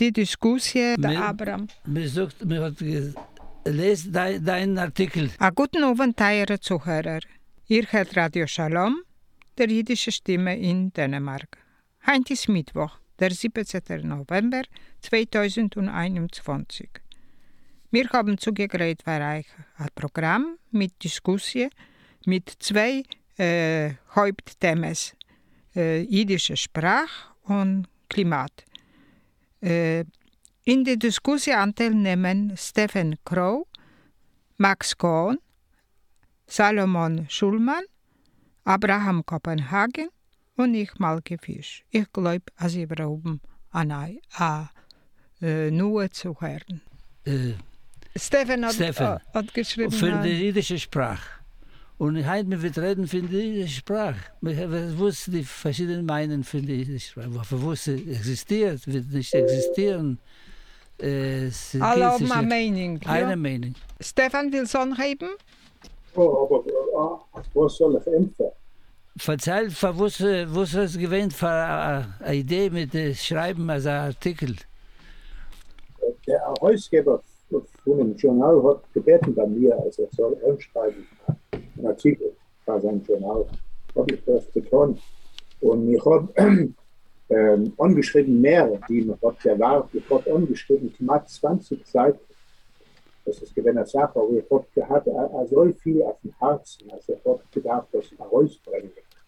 die Diskussie, der Abraham. Mir hat gelesen deinen Artikel. Guten Abend, teure Zuhörer. Ihr hört Radio Shalom, der jüdische Stimme in Dänemark. Heute ist Mittwoch, der 17. November 2021. Wir haben zugegräht für euch ein Programm mit Diskussion mit zwei Hauptthemen. Jüdische Sprache und Klimat. In der Diskussion Anteil nehmen Stefan Crow, Max Kohn, Salomon Schulmann, Abraham Kopenhagen und ich, Malke Fisch. Ich glaube, dass wir brauchen nur zu hören. Stefan hat geschrieben. Für die jüdische Sprache. Und heute wir reden für die jüdische Sprache. Wir wussten die verschiedenen Meinungen für die jüdische Sprache. Wir wussten, existiert, wird nicht existieren. Alle haben eine Meinung. Eine Meinung. Stefan will es anheben? Aber was soll ich empfehlen? Verzeih, was es gewähnt für eine Idee mit dem Schreiben als ein Artikel? Der Herausgeber von dem Journal hat gebeten bei mir, als er soll anschreiben, einen Artikel bei seinem Journal. Habe ich das getan. Und ich habe angeschrieben mehr, die man hat erwartet. Ich habe angeschrieben, knapp 20 Seiten. Das ist eine Sache, aber ich habe gehabt, so viel auf dem Herzen, also ich habe gedacht, dass ich herausbringen.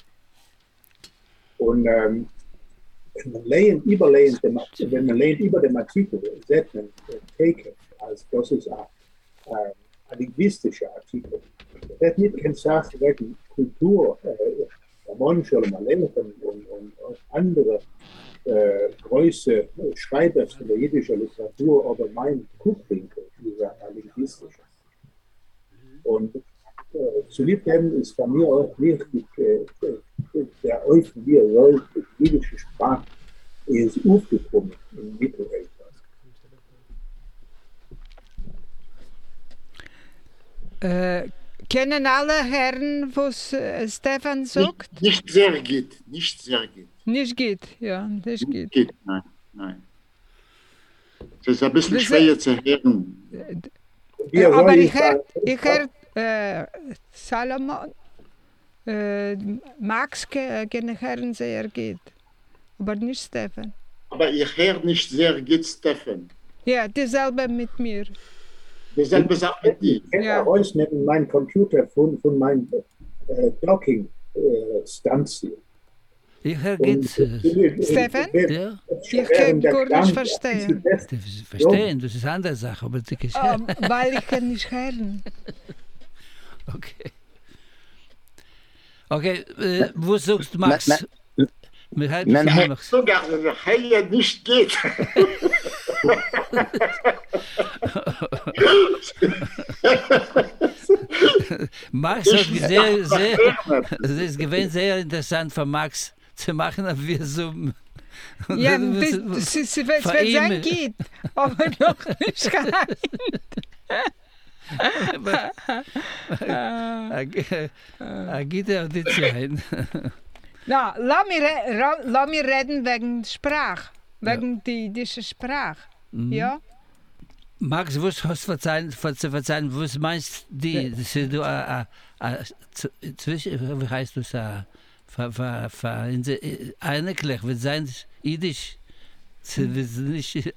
Und wenn man lernt über den Artikel, setzt man Take, als das ist ein linguistischer Artikel. Das wird nicht keine Sache wegen Kultur, der Mensch oder mal lernen und andere große Schreiber von der jüdischen Literatur, aber mein Guckwinkel ist ein linguistischer. Und zu liebhaben ist bei mir auch wichtig, der öffentliche Rolle der jüdischen Sprache ist aufgekommen im Mittelalter. Kennen alle Herren, was Stefan sagt? Nicht sehr geht. Nicht geht. Nein. Das ist ein bisschen schwer zu hören. Aber ich hör Salomon, Max kennen Herren sehr gut, aber nicht Stefan. Aber ich höre nicht sehr gut Stefan. Ja, dasselbe mit mir. Dasselbe Sache mit dir. Ich kann herausnehmen meinen Computer von meinem Docking-Stanzie. Ich höre gut. Stefan? Ja? Ich kann gar nicht verstehen. Verstehen, das ist eine andere Sache, aber das ist weil ich kann nicht hören. Okay, wo sagst du, Max? Man hat sogar Heile nicht geht. Max hat es ist gewesen sehr interessant für Max zu machen, aber wir so. Ja, es wird sein geht, aber noch nicht rein. Geht er nicht sein. Na, lass mich reden wegen Sprache, wegen die jüdische Sprache. Mhm. Ja? Max, was hast du verzeihen, was meinst du, wie heißt das, eigentlich, wir sein Jiddisch, nicht.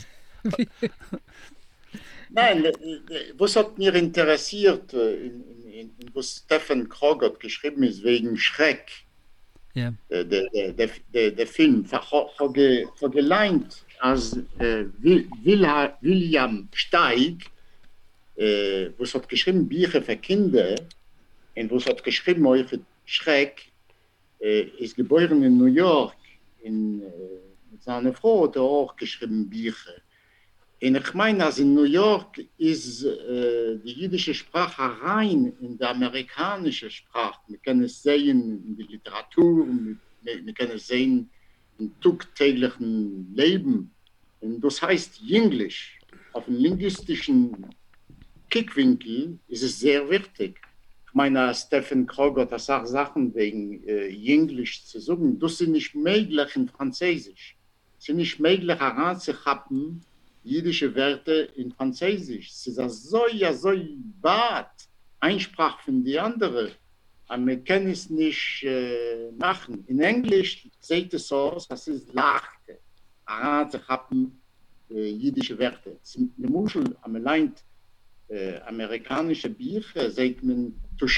Nein, was hat mir interessiert, was Stefan Krogott geschrieben ist, wegen Schreck, ja. Der Film, habe gelernt, als William Steig, was hat geschrieben Bücher für Kinder, und was hat geschrieben für Schreck, ist geboren in New York, mit seiner Frau hat auch geschrieben Bücher. Und ich meine, also in New York ist die jüdische Sprache rein in die amerikanische Sprache. Wir können es sehen in der Literatur, und wir können es sehen im tagtäglichen Leben. Und das heißt Englisch. Auf dem linguistischen Kickwinkel ist es sehr wichtig. Ich meine, Stefan Krogott hat auch Sachen wegen Englisch zu sagen. Das sind nicht möglich in Französisch. Es ist nicht möglich, heranzuhaben, jüdische Wörter in Französisch. Es ist so weit, Einsprache von die andere. Aber wir können es nicht machen. In Englisch sieht es so aus, dass es leichter, heranzuhaben, jüdische Wörter. Zum Beispiel, am Leint, amerikanische Bücher sagt man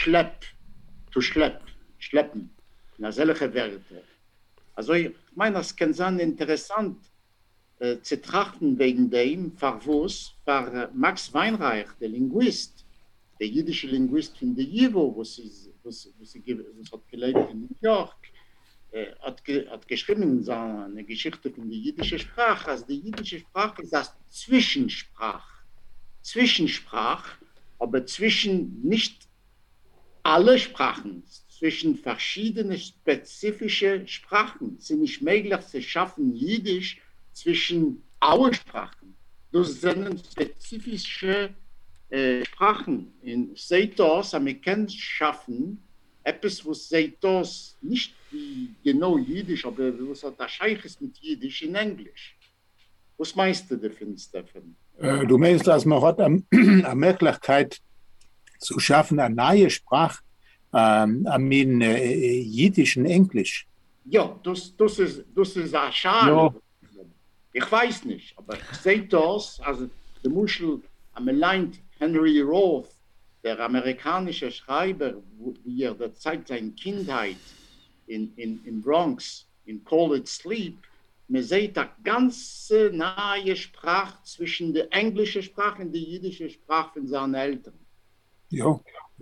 schleppen, na solche Wörter. Also ich meine, das kann sein interessant zu trachten wegen dem, für Max Weinreich, der Linguist, der jüdische Linguist von der JIVO, was hat gelebt in New York, hat geschrieben seine Geschichte von der jüdischen Sprache. Also die jüdische Sprache ist das Zwischensprach, aber zwischen nicht alle Sprachen, zwischen verschiedenen spezifische Sprachen. Es ist nicht möglich zu schaffen, Jiddisch zwischen alle Sprachen. Das sind spezifische Sprachen. In Seitos, wir können schaffen, etwas, was Seitos nicht wie genau Jiddisch, aber was das Scheich ist mit Jiddisch in Englisch. Was meinst du davon, Stefan? Du meinst, dass man hat eine Möglichkeit zu schaffen, eine neue Sprache, mit Jiddisch und Englisch. Ja, das ist eine Schade. Ja. Ich weiß nicht, aber ich sehe das, also der Muschel am Leint Henry Roth, der amerikanische Schreiber, wie er der zeigt seine Kindheit in Bronx, in Call It Sleep, man sieht eine ganz nahe Sprache zwischen der englischen Sprache und der jüdischen Sprache von seinen Eltern. Ja.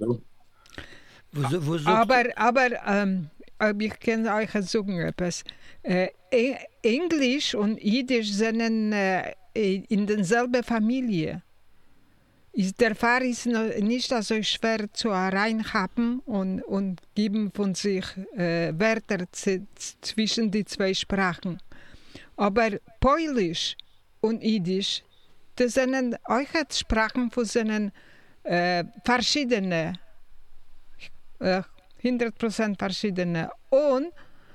Aber ich kann euch sagen etwas. Englisch und Jiddisch sind in derselben Familie. Der Fall ist nicht so schwer zu reinhaben und geben von sich Wörter zwischen die zwei Sprachen. Aber Polisch und Jiddisch, das sind auch Sprachen, die sind verschiedene, 100% verschiedene. Und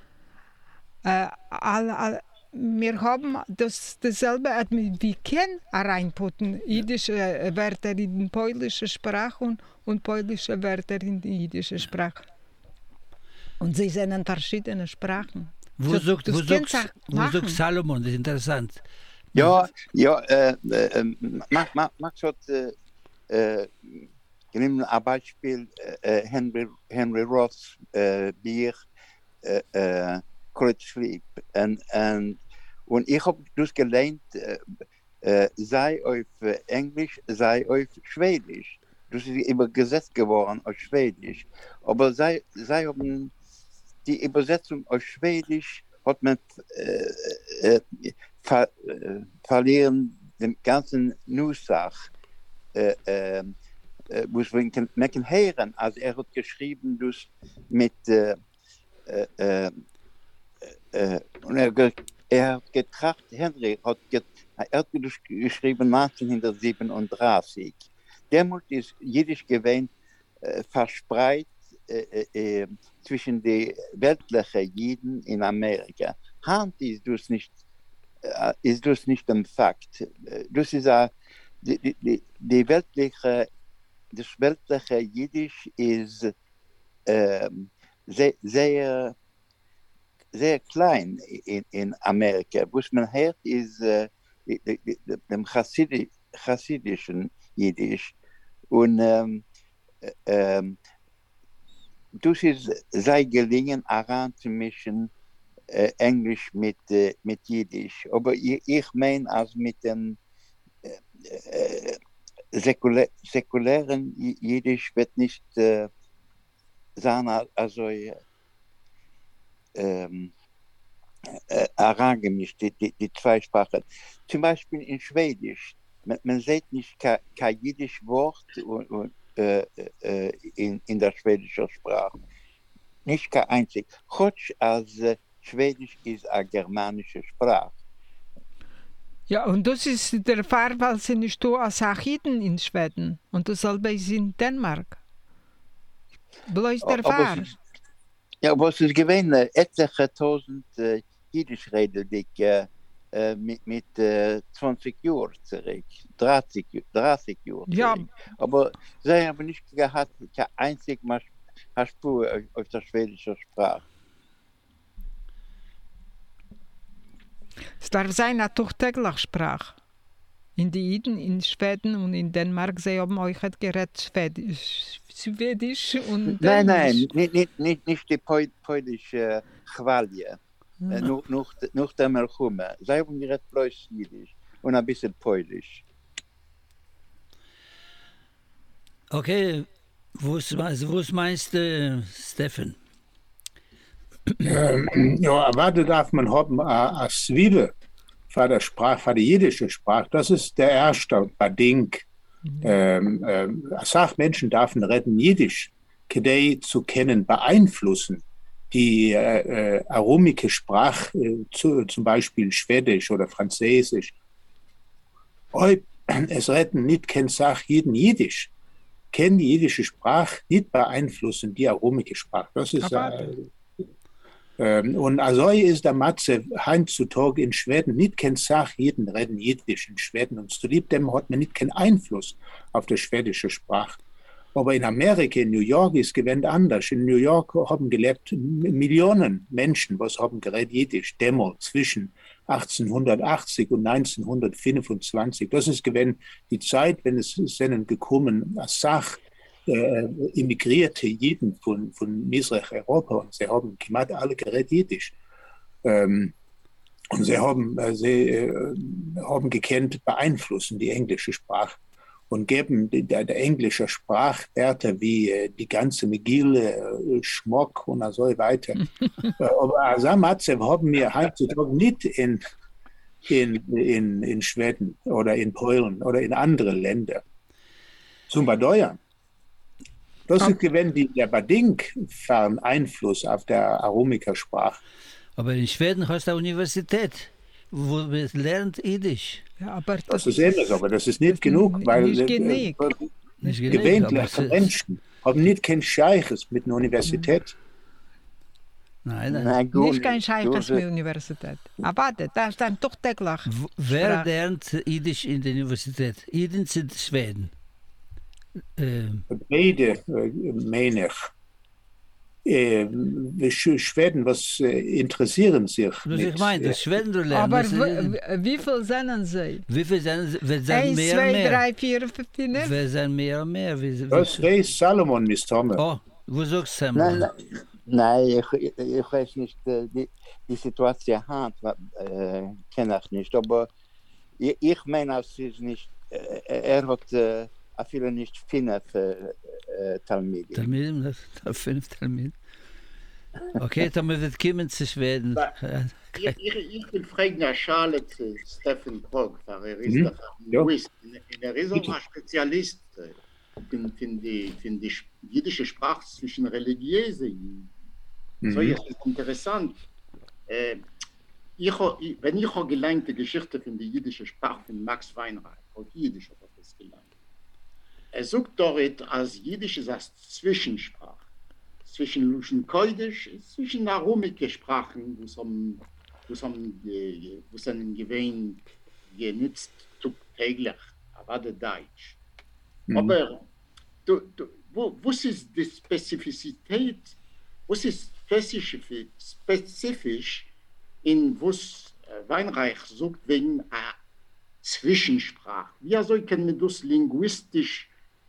wir haben dasselbe, wir können reinputten, jüdische Wörter in die polnische Sprache und polnische Wörter in die jiddische Sprache. Und sie sind verschiedene Sprachen. Wo sagt Salomon, das ist interessant. Max hat nehmen ein Beispiel, Henry Roths Bier, Call It Sleep. Und ich habe das gelernt, sei auf Englisch, sei auf Schwedisch. Das ist übersetzt geworden auf Schwedisch. Aber sei haben die Übersetzung auf Schwedisch hat man verlieren den ganzen Nussach. Was wir können hören, also er hat geschrieben, das mit und er hat getracht, Henry hat geschrieben 1937. Demut ist Jiddisch gewesen verspreit zwischen den weltlichen Jiden in Amerika. Hand ist das nicht ein Fakt. Das ist die weltliche, das weltliche Jiddisch ist sehr klein in Amerika. Was man hört, ist dem chassidischen Jiddisch. Und das ist sehr gelingen, heranzumischen Englisch mit Jiddisch. Aber ich meine, als mit dem säkulären Jiddisch wird nicht sein, also herangemischt, die zwei Sprachen. Zum Beispiel in Schwedisch, man sieht nicht kein Jiddisch Wort in der schwedischen Sprache. Nicht kein einzig. Trotz als Schwedisch ist eine germanische Sprache. Ja, und das ist der Fall, weil sie nicht so als Achiden in Schweden. Und dasselbe ist in Dänemark. Bloß der Fall. Ja, aber es ist gewesen, etliche tausend Jiddisch-Rede, die mit 20 Jahren zurück, 30 Jahre Ja. zurück. Aber sie haben nicht gehabt, kein einzig Mal Spur auf der schwedischen Sprache. Es darf sein, eine tägliche Sprache. In die Iden, in Schweden und in Dänemark, sie haben euch geredet Schwedisch und Nein, Dänisch. nicht die polnische Qualie. Noch dem kommen. Sie haben geredet bloß Jiddisch und ein bisschen Polnisch. Okay, was meinst du, Stefan? Ja, aber darf man haben a Zwiebel für der Sprache, für die jiddische Sprache. Das ist der erste Beding. Menschen dürfen reden Jiddisch, kedei zu kennen, beeinflussen die aromische Sprache, zum Beispiel Schwedisch oder Französisch. Es retten nicht kein Sach jeden Jiddisch. Kennen die jiddische Sprache nicht beeinflussen die aromische Sprache. Das ist und also ist der Matze heutzutage in Schweden nicht kein Sach jeden reden Jiddisch in Schweden und zu lieb dem hat man nicht keinen Einfluss auf die schwedische Sprache. Aber in Amerika, in New York ist gewend anders. In New York haben gelebt Millionen Menschen, was haben geredet Jiddisch, Dämmer zwischen 1880 und 1925. Das ist gewend die Zeit, wenn es sind gekommen, als Sach immigrierte Jiden von Mitteleuropa und sie haben gemacht alle geredet Jiddisch. Und sie haben gekannt, beeinflussen die englische Sprache und geben der englische Sprachwerte wie die ganze Megille, Schmock und so weiter. Aber Asamatze haben wir heutzutage nicht in Schweden oder in Polen oder in andere Länder. Zum Bedeuern. Das ist gewesen der Beding für einen Einfluss auf der Aromiker-Sprache. Aber in Schweden hast du eine Universität, wo man lernt Jiddisch. Ja, aber das ist immer, aber das ist nicht genug, weil gewöhnliche Menschen haben nicht kein Scheiches mit einer Universität. Nein. Nicht kein Scheiches mit der Universität. Aber das ist dann doch täglich. Wer lernt Jiddisch in der Universität? Jiden sind Schweden. Beide, meine ich. Schweden, was interessieren sich? Ich meine, das Schweden lernen. Aber wie viel sind sie? Wie viel sind sie? Wir sind 1, mehr 2, und mehr. 3, 4, 5, 6. Wir sind mehr und mehr. Das weiß Salomon, Mr. Thomas. Oh, wo sagst du das? Nein, ich weiß nicht, die Situation kenne ich nicht, aber ich meine, es ist nicht, hat viele nicht 5 Talmiden. 5 Talmiden. Okay, dann wird kommen zu Schweden. Ich will fragen, Charlotte Stefan Krog, er ist doch ein Linguist, er ist auch ein Spezialist für die jiddische Sprache zwischen religiösen. So ist es interessant. Wenn ich habe gelernt die Geschichte von der jiddischen Sprache von Max Weinreich, auf Jiddisch habe ich das gelernt. Sagt dort, als Jiddisch ist als Zwischensprache. Zwischen Luschen Koidisch, zwischen aromische Sprachen, wo sind gewähnt, genutzt, täglich, aber der Deutsch. Aber was ist die Spezifizität, was ist spezifisch in was Weinreich sagt wegen einer Zwischensprache? Wie soll man das linguistisch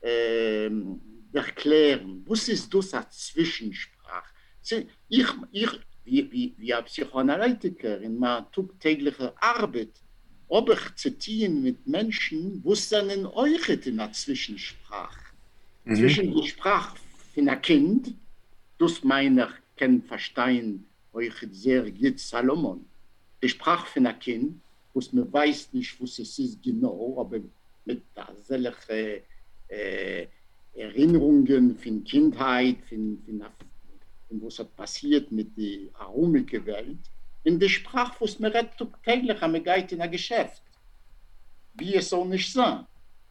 erklären? Was ist das eine Zwischensprache? Ich wie ein Psychoanalytiker in meiner tagtäglichen Arbeit, ob ich zitieren mit Menschen, wo sind euch in einer Zwischensprache? Zwischen der Sprache von einem Kind, das meiner kann verstehen, euch sehr gut Salomon. Die Sprache von einem Kind, was man weiß nicht, was es ist genau, aber mit solchen Erinnerungen von Kindheit, von was hat passiert mit der aromischen Welt, in der Sprache, was man redet täglich, am geht in ein Geschäft. Wie es soll nicht sein.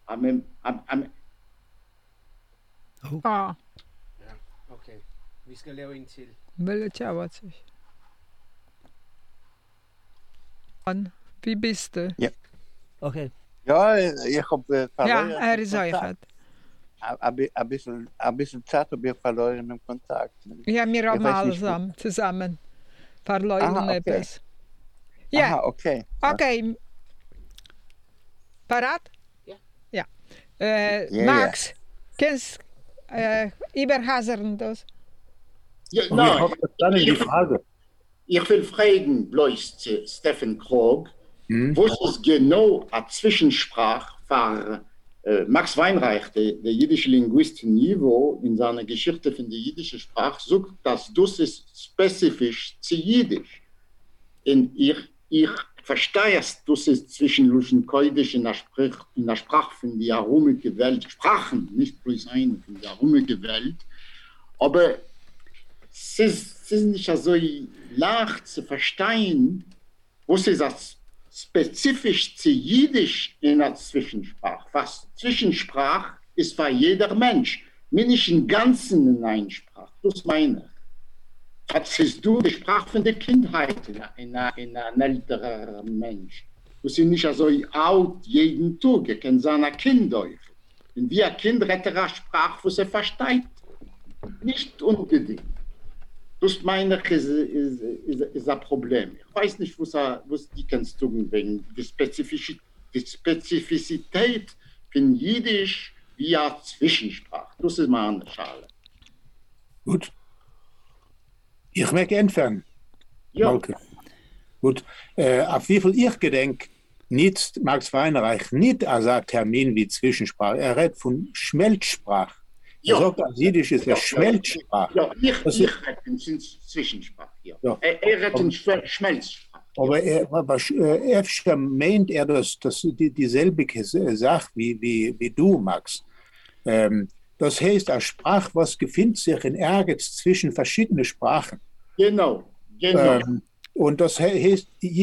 Ja, окей. Vi skal lave en til. вылетело. Wie bist du? Okay. Ja, ich habe verloren. Ja, er ist euch. Ein bisschen Zeit habe ich verloren im Kontakt. Ja, wir haben weiß alles nicht, zusammen verloren. okay. Etwas. Ja, Aha, okay. okay. Parat? Ja. Max, kennst überhasern das? Ja, Ich nein, habe verstanden die Frage. ich will fragen, bloß zu Stephen Krog, was ist genau eine Zwischensprache für Max Weinreich, der jüdische Linguist Niveau, in seiner Geschichte von der jüdischen Sprache, sagt, dass das ist spezifisch zu Jiddisch. Und ich verstehe es, das ist zwischen Luschenkeudisch in der Sprache von der aromischen Welt, Sprachen, nicht bloß eine von der aromischen Welt, aber es ist nicht so leicht zu verstehen, was ist das spezifisch zu Jiddisch in der Zwischensprache. Was Zwischensprache ist für jeder Mensch, nicht im Ganzen in einer Sprache. Das meine ich. Was ist du die Sprache von der Kindheit in ein älterer Mensch? Das ist nicht so alt jeden Tag. Ihr kennt seine Kinder. Und wie ein Kind rettet eine Sprache, was er versteht. Nicht unbedingt. Das meine ich, ist ein Problem. Ich weiß nicht, was die kannst tun wegen die Spezifizität von Jiddisch via Zwischensprache. Das ist mal eine Schale. Gut. Ich möchte entfernen. Ja. Malke. Gut. Auf wie viel ich gedenke, nicht Max Weinreich, nicht als ein Termin wie Zwischensprache. Er redet von Schmelzsprache. Er sagt, als Jiddisch ist Schmelzsprache. Ja, ich rede in Zwischensprache. Ja. Er redet in Schmelzsprache. Aber er meint er dieselbe Sache wie du, Max. Das heißt, eine Sprache, was befindet sich in Ergens zwischen verschiedenen Sprachen. Genau. Und das heißt,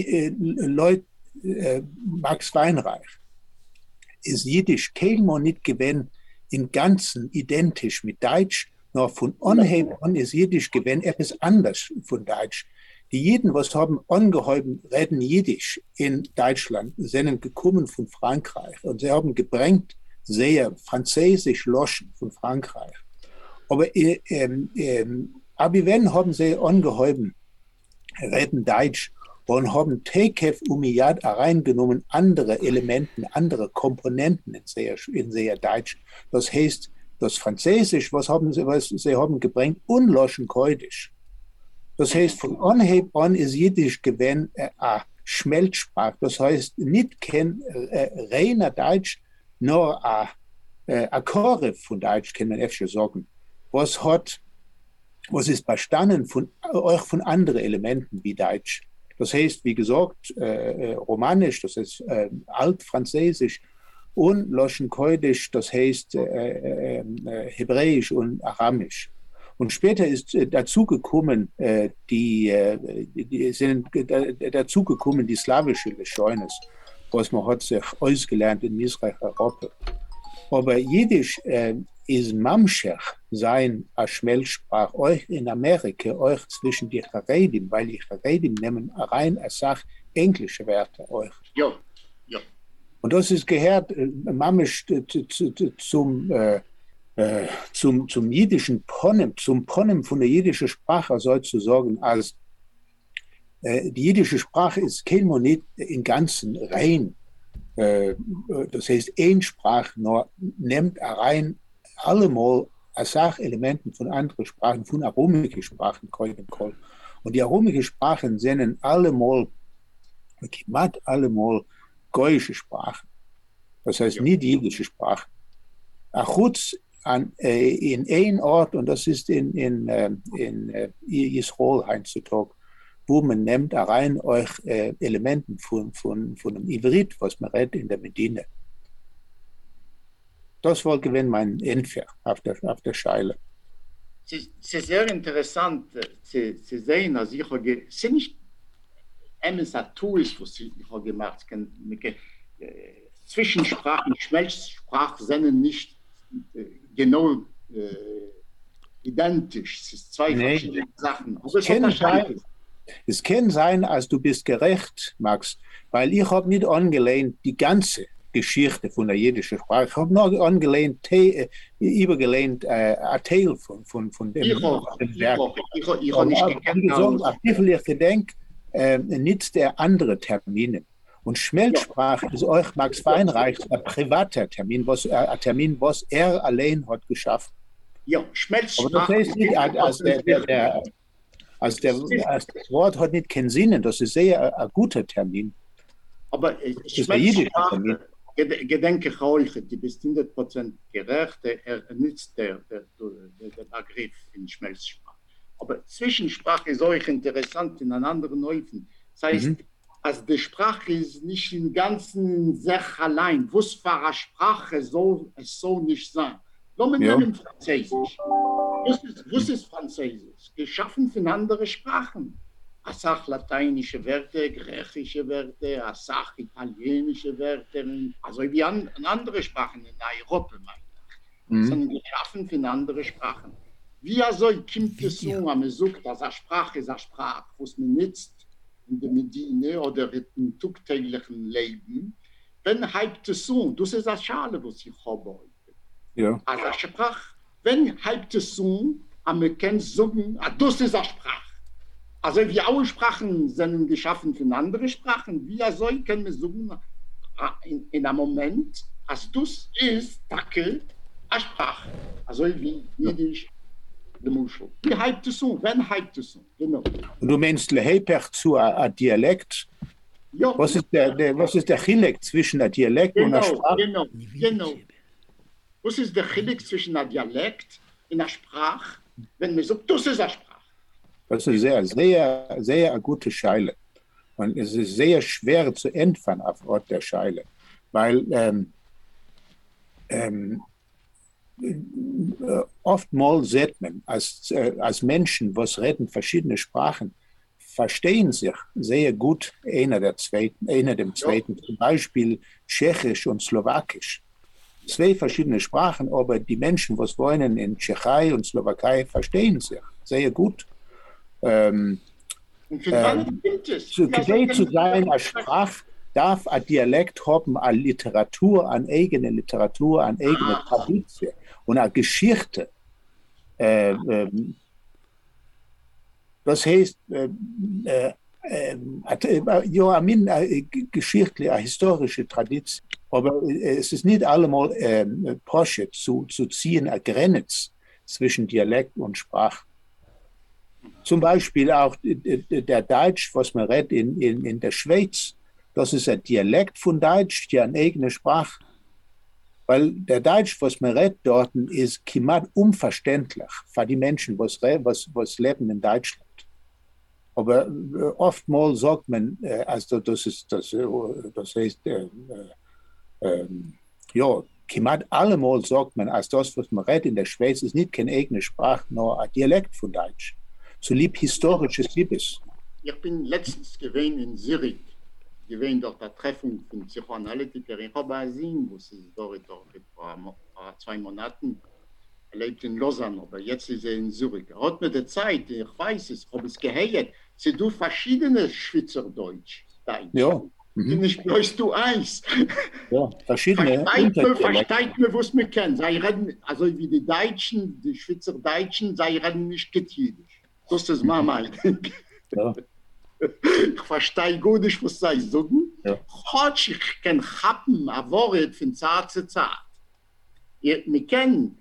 Max Weinreich ist Jiddisch keinem nicht gewinnt im Ganzen identisch mit Deutsch, nur von Anheben an ist Jiddisch gewinnt etwas anders von Deutsch. Die Jiden, was haben angehäuben, reden Jiddisch in Deutschland, sind gekommen von Frankreich und sie haben gebringt sehr Französisch loschen von Frankreich. Aber wenn haben sie angehäuben, reden Deutsch und haben Tekef Umiyad reingenommen, andere Elementen, andere Komponenten in sehr Deutsch. Das heißt, das Französisch, was sie haben gebringt, unloschen Keudisch. Das heißt, von Anheb an ist Jiddisch gewesen eine Schmelzsprache. Das heißt, nicht kein reiner Deutsch, nur ein Chore von Deutsch, kann man öfter sagen. Was ist bestanden von anderen Elementen wie Deutsch. Das heißt, wie gesagt, Romanisch, das heißt Altfranzösisch und Loschenkeudisch, das heißt Hebräisch und Aramisch. Und später ist dazugekommen die slawische Lescheunes, was man hat sich ausgelernt in Israel, Europa. Aber Jiddisch ist Mamschech sein als Schmelzsprache, euch in Amerika, euch zwischen die Charedim, weil die Charedim nehmen rein als Sache englische Wörter euch. Ja. Und das ist gehört Mamisch zum jiddischen Ponem, zum Ponem von der jiddischen Sprache sozusagen, als die jiddische Sprache ist kein Monat im Ganzen rein. Das heißt, eine Sprache nur nimmt rein allemal als Sachelementen von anderen Sprachen, von aromischen Sprachen. Und die aromischen Sprachen sind allemal goyische Sprachen. Das heißt, nicht jiddische Sprachen. Achutz in einem Ort, und das ist in Israel heutzutage, wo man nimmt rein euch Elementen von dem Ivrit, was man redet in der Medina. Das war gewesen mein Entfer auf der Scheile. Es ist sehr interessant zu sehen, dass ich es nicht Tools, was ich habe gemacht habe. Zwischensprachen, Schmelzsprachen sind nicht genau identisch. Es sind zwei verschiedene Sachen. Aber Es kann sein, als du bist gerecht, Max, weil ich habe nicht angelehnt die ganze Geschichte von der jiddischen Sprache. Ich habe nur angelehnt, übergelehnt ein Teil von dem Werk. Ich habe nicht gekannt. Ich gedenke, nicht der andere Termine. Und Schmelzsprache ist euch Max Weinreich ein privater Termin, ein Termin, was er allein hat geschaffen. Ja, Schmelzsprache. Aber das heißt nicht, als das Wort hat nicht keinen Sinn, das ist sehr ein guter Termin. Aber Schmelzsprache, gedenke ich auch, du bist 100% gerecht, nützt der Begriff in Schmelzsprache. Aber Zwischensprache ist auch interessant in einem anderen Häufen. Das heißt, also die Sprache ist nicht im ganzen Sach allein. Was für eine Sprache soll es so nicht sein? Lassen wir nehmen Französisch. Was ist Französisch? Geschaffen von anderen Sprachen. Eine Sache lateinische Wörter, griechische Wörter, eine Sache italienische Wörter, also wie andere Sprachen in Europa, meine ich. Sind geschaffen von anderen Sprachen. Wie soll kommt es so, wenn man sagt, dass eine Sprache ist eine Sprache, was man nutzt in der Medine oder im tagtäglichen Leben, wenn halb es so, das ist eine Schale, was ich habe heute. Ja. Also eine Sprache, wenn halb es so, man kann sagen, das ist eine Sprache. Also wie alle Sprachen sind geschaffen von anderen Sprachen, wie soll können wir sagen, in einem Moment, als das ist, Dackel, eine Sprache. Also wie Jiddisch, die Muschel. Wie halbt es so? Wenn halbt es so? Genau. Und du meinst Leheper zu einem Dialekt? Ja. Was ist der Chilek zwischen einem Dialekt und einer Sprache? Genau. Was ist der Chilek zwischen einem Dialekt und einer Sprache, wenn man sagt, das ist eine Sprache? Das ist sehr, sehr gute Scheile. Und es ist sehr schwer zu entfernen auf Ort der Scheile. Weil oftmals sieht man, als Menschen, was reden verschiedene Sprachen, verstehen sich sehr gut einer dem Zweiten. Zum Beispiel Tschechisch und Slowakisch. 2 verschiedene Sprachen, aber die Menschen, was wohnen in Tschechei und Slowakei, verstehen sich sehr gut. Zu sein als Sprache darf ein Dialekt haben, eine Literatur, eine eigene Tradition und eine Geschichte. Das heißt, eine geschichtliche, eine historische Tradition. Aber es ist nicht allemal Porsche zu ziehen, eine Grenze zwischen Dialekt und Sprache. Zum Beispiel auch der Deutsch, was man redet in der Schweiz, das ist ein Dialekt von Deutsch, die eine eigene Sprache. Weil der Deutsch, was man redet dort, ist kimat unverständlich für die Menschen, was leben in Deutschland. Aber oftmals sagt man, also das heißt, kimat allemal sagt man, als das, was man redet in der Schweiz, ist nicht keine eigene Sprache, nur ein Dialekt von Deutsch. So lieb historisches Liebes. Ich bin letztens gewesen in Zürich, gewesen dort der Treffung von Psychoanalytikern. Ich habe gesehen, wo sie dort vor 2 Monaten lebt in Lausanne, aber jetzt ist er in Zürich. Er hat mir die Zeit, ich weiß es, ich habe es gehört, sie tun verschiedene Schweizerdeutsch. Ja. Die sprichst du eins. Ja, verschiedene. Versteht mir, was wir kennen. Sie reden, also wie die Deutschen, die Schweizerdeutschen, sie reden nicht Jiddisch. Das ist mein Meinung. Ja. Ich verstehe gut nicht, was sie sagen. Ja. Ich kann haben ein Wort von Zeit zu Zeit. Wir können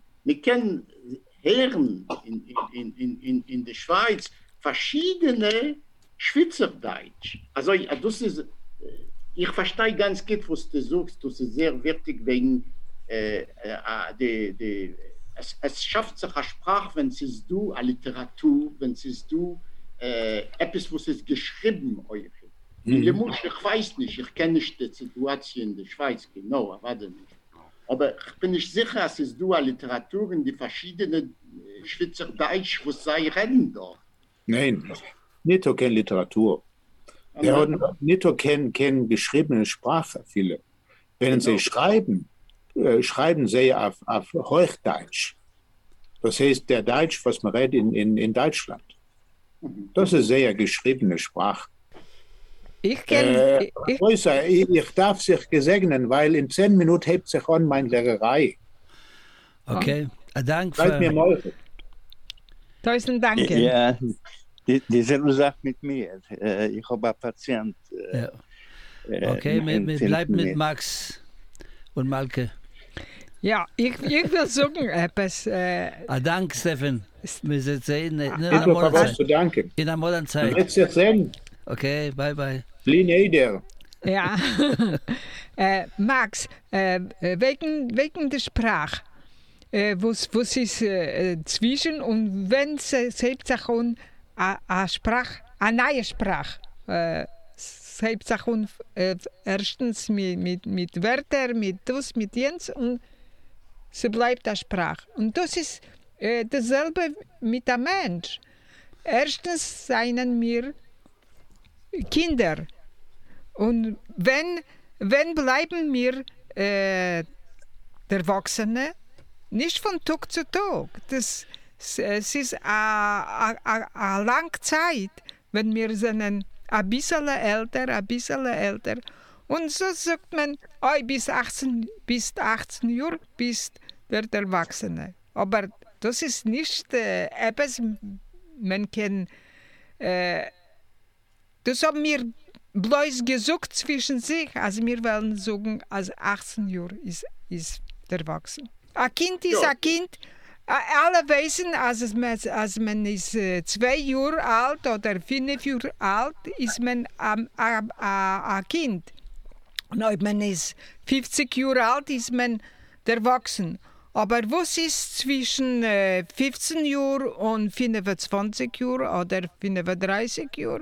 hören in der Schweiz verschiedene Schweizerdeutsch. Also das ist, ich verstehe ganz gut, was du sagst. Das ist sehr wichtig wegen es schafft sich eine Sprache, wenn es du eine Literatur, wenn es du etwas, was ist geschrieben euch. Ich weiß nicht, ich kenne nicht die Situation in der Schweiz genau, aber nicht. Aber ich bin nicht sicher, dass es du eine Literatur in die verschiedenen Schweizerdeutsch, was sie reden dort. Nein, nicht keine Literatur. Wir haben nicht keine geschriebene Sprache, viele. Wenn sie schreiben, schreiben sie auf Hochdeutsch. Das heißt, der Deutsch, was man redet in Deutschland. Das ist sehr geschriebene Sprache. Ich kenne. Größer, ich darf sich gesegnen, weil in 10 Minuten hebt sich an meine Lehrerei. Okay, Dank Seid mir für... mal. Tausend Dank. Ja, dieselbe Sache mit mir. Ich habe einen Patient. Ja. Okay, wir bleiben mit Max und Malke. Ja, ich will sagen etwas. Dank, Stefan. Wir sehen in Ich habe was zu danken. einer modernen Du Zeit. wirst dich sehen. Okay, bye bye. Linie Ja, Max, wegen der Sprache. Was ist zwischen und wenn es hebt sich an eine neue Sprache. Es hebt sich an erstens mit Wörtern, mit das, mit Jens und sie bleibt eine Sprache. Und das ist dasselbe mit dem Mensch. Erstens seien wir Kinder. Und wenn bleiben wir der Erwachsene nicht von Tag zu Tag. Es ist eine lange Zeit, wenn wir sind ein bisschen älter. Und so sagt man, oh, bis 18 Jahre bist der Erwachsene. Aber das ist nicht etwas, man kann, das haben wir bloß gesagt zwischen sich, also wir wollen sagen, als 18 Jahre ist erwachsen. Ein Kind ist ein Kind. Alle wissen, als man ist 2 Jahre alt oder 5 Jahre alt, ist man ein Kind. Und wenn man ist 50 Jahre alt, ist man erwachsen. Aber was ist zwischen 15 Jahren und 25 Jahren oder 35 Jahren?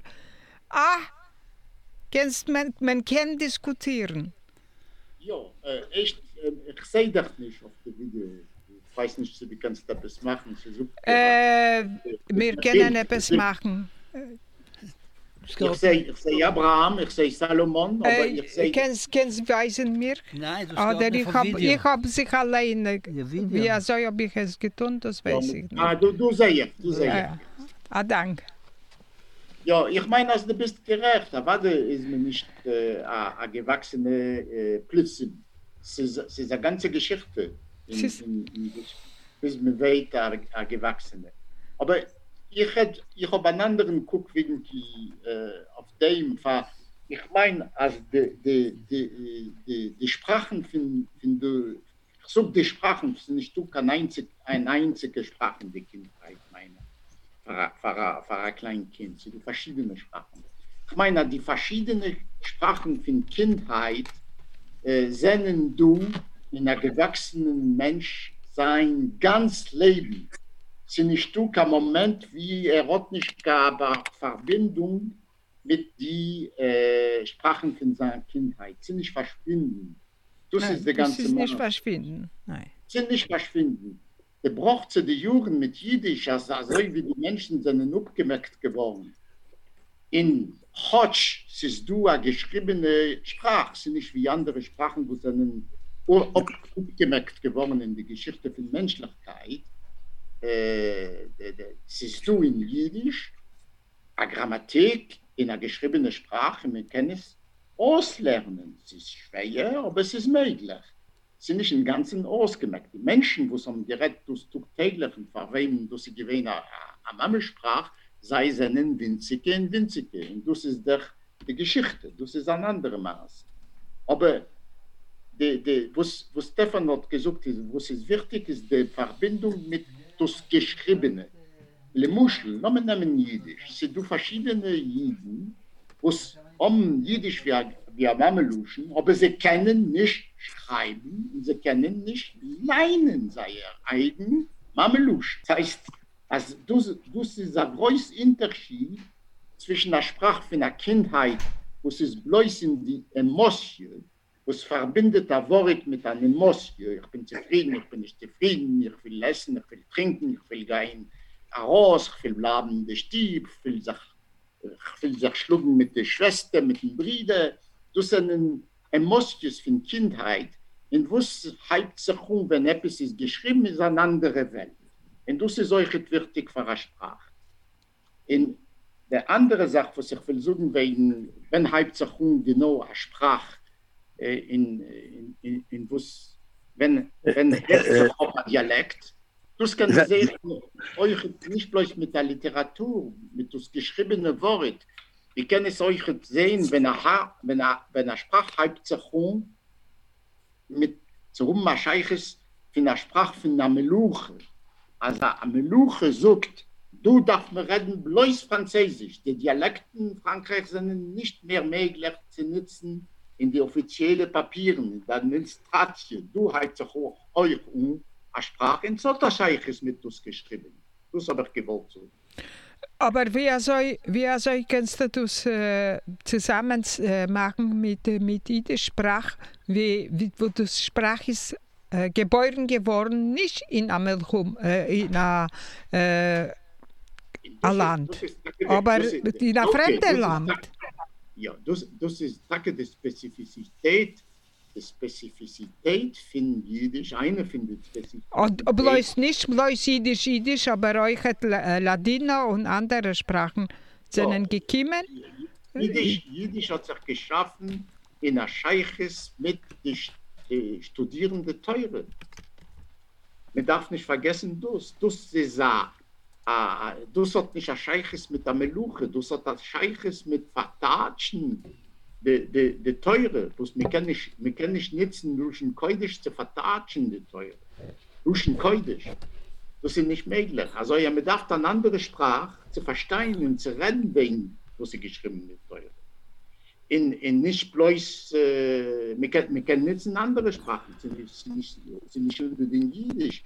Man kann diskutieren. Ja, echt, ich sehe das nicht auf dem Video. Ich weiß nicht, wie kannst du das machen. Wir können etwas machen. Ich sehe Abraham, ich sehe Salomon, aber ich sehe... Kannst du weisen mir? Nein, du Oder ich habe sich alleine... Video. Wie so habe ich es getan, das weiß ich nicht. Du siehst. Danke. Ja, ich meine, also du bist gerecht, aber ist mir nicht eine gewachsene Blödsinn. Es ist eine ganze Geschichte, bis man weiß, eine gewachsene. Aber ich habe einen anderen Guckwinkel auf dem Fall. Ich meine, also die Sprachen ich sage, die Sprachen sind nicht eine einzige Sprache in der Kindheit, meine. Für ein Kleinkind, sind verschiedene Sprachen. Ich meine, die verschiedenen Sprachen von Kindheit sehen du in einem gewachsenen Mensch sein ganzes Leben. Sind nicht du kein Moment, wie hat nicht eine Verbindung mit den Sprachen von seiner Kindheit. Sie nicht verschwinden. Das ist der ganze Moment. Nicht verschwinden. Nein. Sie nicht verschwinden. Der braucht zu den Jugend mit Jiddisch, also wie die Menschen sind abgemerkt geworden. In Hotsch ist du eine geschriebene Sprache, sind nicht wie andere Sprachen, wo sind abgemerkt geworden in der Geschichte von Menschlichkeit. Siehst du in Jiddisch, eine Grammatik in einer geschriebenen Sprache, wir können es auslernen. Es ist schwer, aber es ist möglich. Sind nicht im Ganzen ausgemerkt. Die Menschen, die am Gerät durch täglichen verwenden, durch sie gewähnen eine Mammelsprache, sei es einen Winzige. Und das ist die Geschichte, das ist ein anderes Maß. Aber was Stefan hat gesagt, was ist wichtig, ist die Verbindung mit das Geschriebene. Le Muschel, wir nehmen Jiddisch. Es sind verschiedene Jiden, die Jiddisch wie Mameluschen, aber sie können nicht schreiben, und sie können nicht leinen, sei eigen Mamelusch. Das heißt, also, das ist ein großer Unterschied zwischen der Sprache von der Kindheit, wo es ist bloß in die Emotion, was verbindet ein Wort mit einer Emotion. Ich bin zufrieden, ich bin nicht zufrieden, ich will essen, ich will trinken, ich will gehen raus, ich will bleiben in der Stieb, ich will sich schlucken mit der Schwester, mit dem Bruder. Das sind Emotionen von Kindheit. Und was heibt sich wenn etwas ist geschrieben, ist eine andere Welt. Und das ist euch wichtig für eine Sprache. Und Der andere Sache, was ich will sagen, wenn Hauptsache genau eine Sprache in was, wenn auf ein Dialekt, das kann man sehen, euch nicht bloß mit der Literatur, mit das geschriebene Wort, ich kann es euch sehen, wenn eine Sprache Hauptsache mit so wahrscheinlich von der Sprache von der Meluche, also eine Meluche sagt, du darfst mir reden bloß Französisch. Die Dialekten in Frankreich sind nicht mehr möglich zu nutzen in die offiziellen Papieren, in der Administration. Du hast auch euch eine Sprache in Zotterscheich mit uns geschrieben. Das habe ich gewollt so. Aber wie kannst du das zusammen machen mit der Sprache, wo das Sprache ist geboren geworden, nicht in Amelchum, in ein Land, aber in ein fremdes Land. Ja, das ist die Spezifität von Jiddisch, eine von den Spezifitäten. Und bloß nicht bloß Jiddisch, aber euch hat Ladino und andere Sprachen sind gekommen. Jiddisch hat sich geschaffen in der Scheiches mit den Studierenden Teure. Man darf nicht vergessen, das ist das hat nicht ein Scheiches mit der Meluche, das hat ein Scheiches mit Vertatschen, die Teure. Wir können nicht nutzen, durch den Koidisch zu vertatschen, die Teure. Durch den Koidisch. Das ist nicht möglich. Also ja, man darf eine andere Sprache zu verstehen und zu reden, wegen, was sie geschrieben mit Teure. In nicht bloß, wir können nutzen andere Sprachen, sind nicht unbedingt Jiddisch.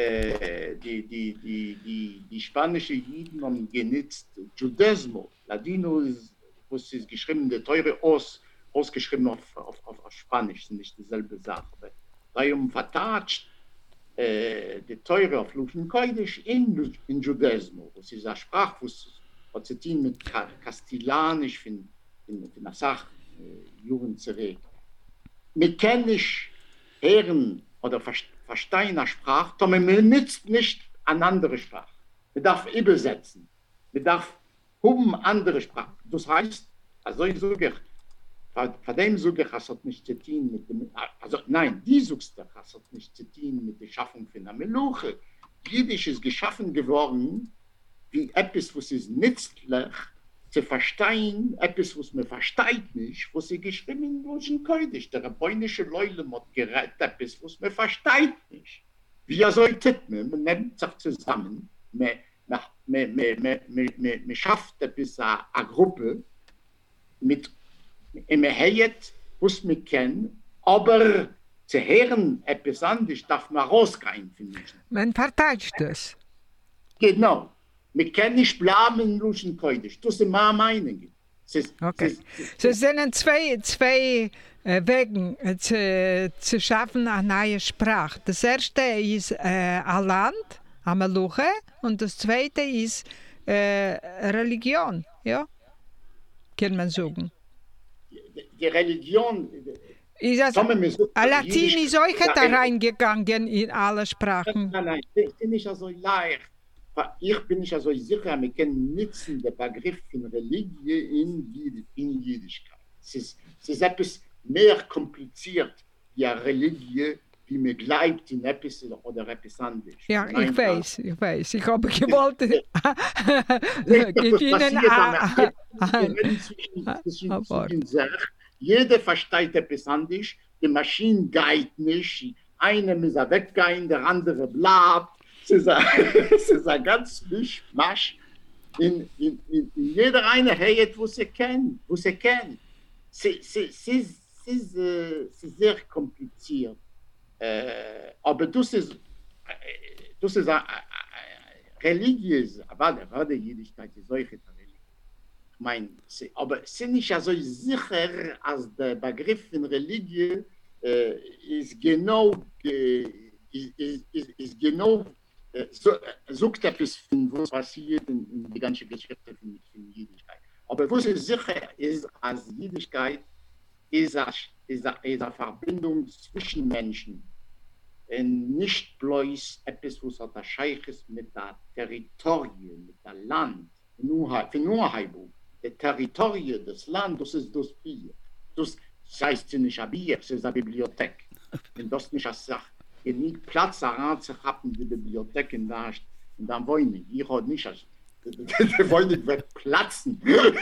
Die spanische Jiden haben genutzt Judesmo. Ladino was ist geschrieben, der Teure ausgeschrieben auf Spanisch, sind nicht dieselbe Sache. Da haben vertatscht die Teure auf Luschen Koidisch in Judesmo. Das ist eine Sprache, was sie mit Kastillanisch in der Sache Jugend zurück. Wir können nicht hören oder verstehen eine Sprache, aber man nützt nicht eine andere Sprache. Man darf übersetzen. Man darf andere Sprache. Das heißt, also ich sage, von dem sage ich, es hat nicht zu tun mit dem, also nein, die suchst du, es hat nicht zu tun mit der Schaffung von einer Meluche. Jiddisch ist geschaffen geworden, wie etwas, was ist nützlich, zu verstehen, etwas, was man versteht nicht, was sie geschrieben durch den Koidisch. Der rabbeinische Leulem hat gerettet, etwas, was man versteht nicht. Wie soll das? Man nimmt sich zusammen, man schafft etwas, eine Gruppe, mit einem Heid, was man kennt, aber zu hören etwas anderes darf man rausgehen, finde ich. Man verteidigt das. Genau. Wir können nicht bleiben in Luschen Koidisch. Das ist meine Meinung. Okay. Es sind zwei Wege zu schaffen eine neue Sprache. Das erste ist ein Land, eine Meluche, und das zweite ist Religion. Ja? Kann man sagen. Die Religion. Latin ist euch da reingegangen in alle Sprachen. Nein, das ist nicht so leicht. Ich bin nicht so sicher, wir können nutzen den Begriff von Religion in Jüdischkeit. Es ist etwas mehr kompliziert, wie eine Religion, wie man glaubt in etwas oder etwas anderes. Ja, ich weiß. Ich habe gewollt, jeder versteht etwas anderes, die Maschine geht nicht, einer muss weggehen, der andere bleibt. Es ist ein ganz Mischmasch. In jeder eine hat, was sie kennt. Es ist sehr kompliziert. Aber das ist religiös. Aber die Jüdischkeit ist solche Religion. Ich meine, aber es ist nicht so sicher, als der Begriff von Religion ist genau sucht etwas, was passiert in die ganze Geschichte von Jüdischkeit. Aber was es sicher ist, als Jüdischkeit ist eine Verbindung zwischen Menschen. Und nicht bloß etwas, was unterscheidet ist mit der Territorien, mit dem Land. für nur Heibu. Der Territorium des Landes, das ist das Bier. Das heißt nicht ein Bier, das ist eine Bibliothek. Und das ist nicht eine Sache. Ihr nicht Platz heranzuhaben, die Bibliothek in der und dann wollen wir. Ich habe nicht, die wollen wird platzen.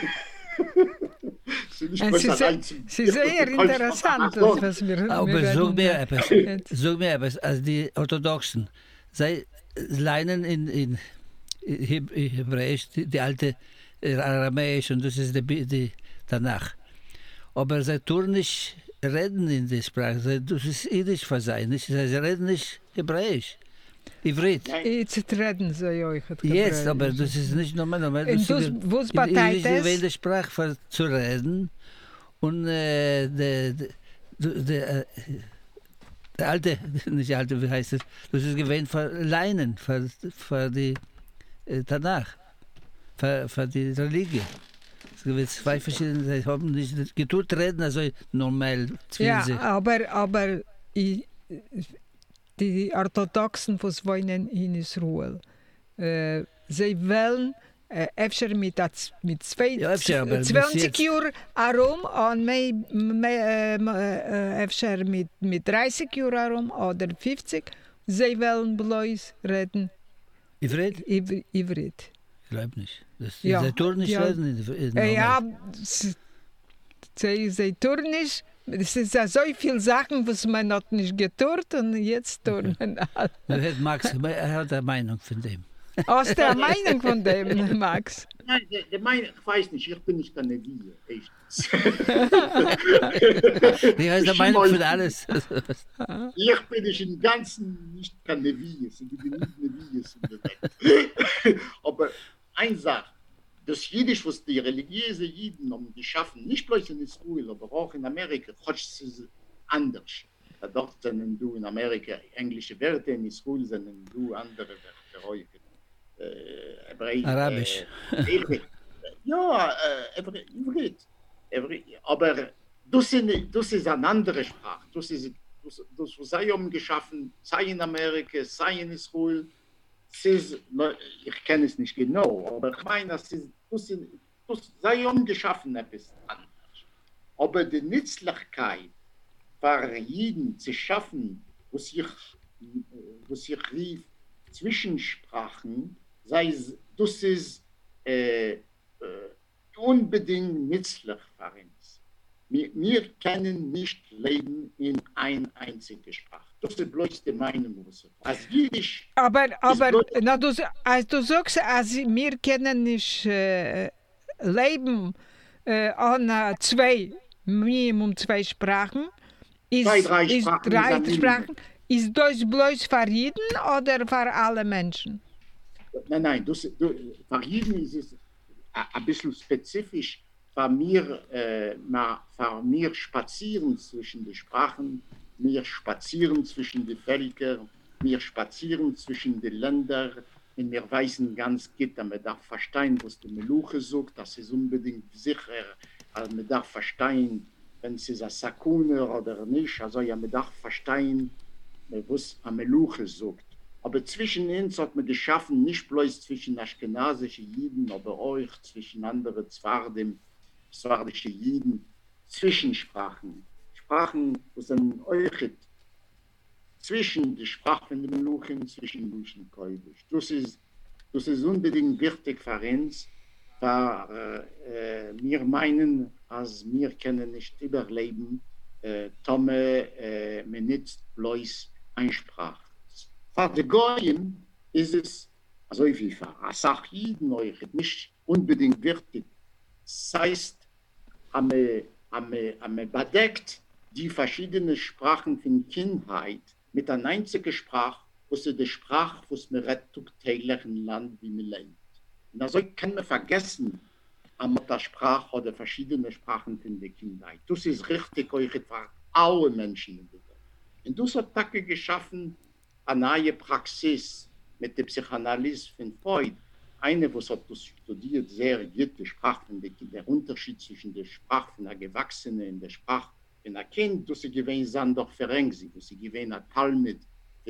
Sie ist sehr interessant, was wir aber sag mir etwas, als die Orthodoxen, sie lernen in Hebräisch, die alte Aramäisch und das ist die danach. Aber sie tun nicht reden in der Sprache, das ist Jiddisch für sie, nicht? Sie reden nicht Hebräisch. Ivrit. Jetzt reden sie euch. Jetzt, aber das ist nicht normal. Was bedeutet das? Ich will die Sprache zu reden und der alte, nicht alte, wie heißt es? Das ist gewähnt für Leinen, für die Tanach, für die Religion. Es gibt zwei verschiedene, sie haben nicht getut reden, also normal. Ja, aber die Orthodoxen, die wohnen in Israel, sie wollen öfter mit 20 Jahren herum und öfter mit 30 Jahren herum oder 50. Sie wollen bloß reden. Ivrit? Ivrit. Ich glaube nicht. Sie tun nicht reden. Ja, sie tun nicht. Es sind ja so viele Sachen, was man noch nicht getan und jetzt tun wir alles. Max, er hat eine Meinung von dem. Aus der Meinung von dem, Max? Nein, der Meinung, ich weiß nicht, ich bin nicht Kanadier, echt. Ich weiß der Meinung von alles. Ich bin nicht im Ganzen nicht Kanadier, es gibt nicht Kanadiers in der Welt. Aber eine Sache, das Jiddisch, was die religiösen Jiden haben geschaffen, nicht bloß in Israel, aber auch in Amerika, ist es anders. Dort sind du in Amerika englische Wörter, in Israel sind du andere Wörter. Arabisch. Ja, Ivrit. Aber das ist eine andere Sprache. Das, was sie haben geschaffen, sei in Amerika, sei in Israel. Ich kenne es nicht genau, aber ich meine, das sei geschaffen etwas anderes. Aber die Nützlichkeit für jeden zu schaffen, was sich rief, Zwischensprachen, das ist unbedingt nützlich für uns. Wir können nicht leben in eine einzige Sprache. Das ist bloß die Meinung. Als Jiddisch. Aber du sagst, wir können nicht leben an Minimum zwei Sprachen. Drei Sprachen. Ist das bloß für jeden oder für alle Menschen? Nein, für jeden ist es ein bisschen spezifisch. Für mir spazieren zwischen den Sprachen, wir spazieren zwischen den Völkern, wir spazieren zwischen den Ländern und wir wissen ganz gut, dass man darf verstehen, was die Meluche sagt, das ist unbedingt sicher, also man darf verstehen, wenn es eine Sakune oder nicht, also ja, man darf verstehen, was eine Meluche sagt. Aber zwischen uns hat man geschaffen, nicht bloß zwischen aschkenasischen Jiden, aber auch zwischen anderen zwardische Jiden, Zwischensprachen. Sprachen, die sind euch zwischen die Sprachen der Meluchen, zwischen Lusch und Koidisch. Das ist unbedingt wichtig für uns, weil wir meinen, als wir können nicht überleben, Tome, man nicht bloß eine Sprache. Für die Goyim ist es, also wie für Asachiden, euch nicht unbedingt wichtig. Das heißt, haben wir bedeckt die verschiedenen Sprachen von Kindheit mit einer einzigen Sprache, was ist die Sprache, was wir retten, täglichen Land, wie wir leben. Und also kann man vergessen, mit der Sprache oder verschiedene Sprachen von der Kindheit. Das ist richtig für alle Menschen in der Welt. Und das hat Tage geschaffen, eine neue Praxis mit der Psychanalyse von Freud. Eine, was hat das studiert, sehr gut, die Sprache, der Unterschied zwischen der Sprache von einer Gewachsenen und der Sprache von einem Kind, dass sie gewähnt sind, doch Ferenczi, dass sie gewähnt hat, Talmud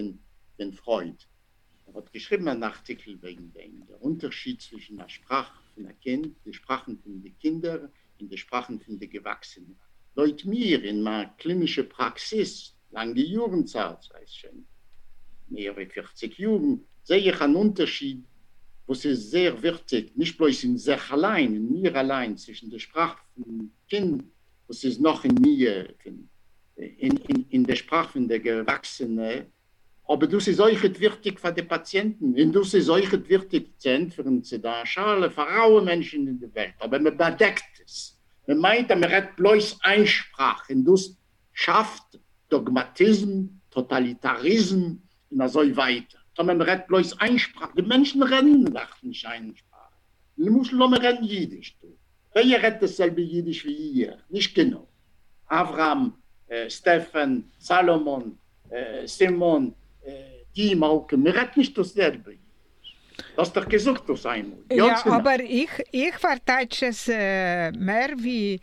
von Freud. Er hat geschrieben einen Artikel wegen dem, der Unterschied zwischen der Sprache von der Kind, die Sprachen von den Kindern und die Sprachen von den Gewachsenen. Leute mir in meiner klinischen Praxis, lange Jugendzeit, sei es schon mehr als 40 Jahren, sehe ich einen Unterschied, was ist sehr wichtig, nicht bloß in sich allein, in mir allein, zwischen der Sprache vom Kind, was ist noch in mir, in der Sprache von der Gewachsenen, aber das ist euch wichtig für die Patienten, und das ist euch wichtig zu entfernen, zu der Schale, für alle Menschen in der Welt, aber man bedeckt es. Man meint, man redet bloß eine Sprache, und das schafft Dogmatismus, Totalitarismus und so weiter. Man redet bloß eine Sprache. Die Menschen reden nicht eine Sprache. Die Muslime reden Jiddisch. Wer redet dasselbe Jiddisch wie ihr? Nicht genau. Abraham, Stefan, Salomon, Simon, die Malke, wir reden nicht dasselbe. Das ist doch gesagt, das einmal. Ja, aber ich verteidige es mehr wie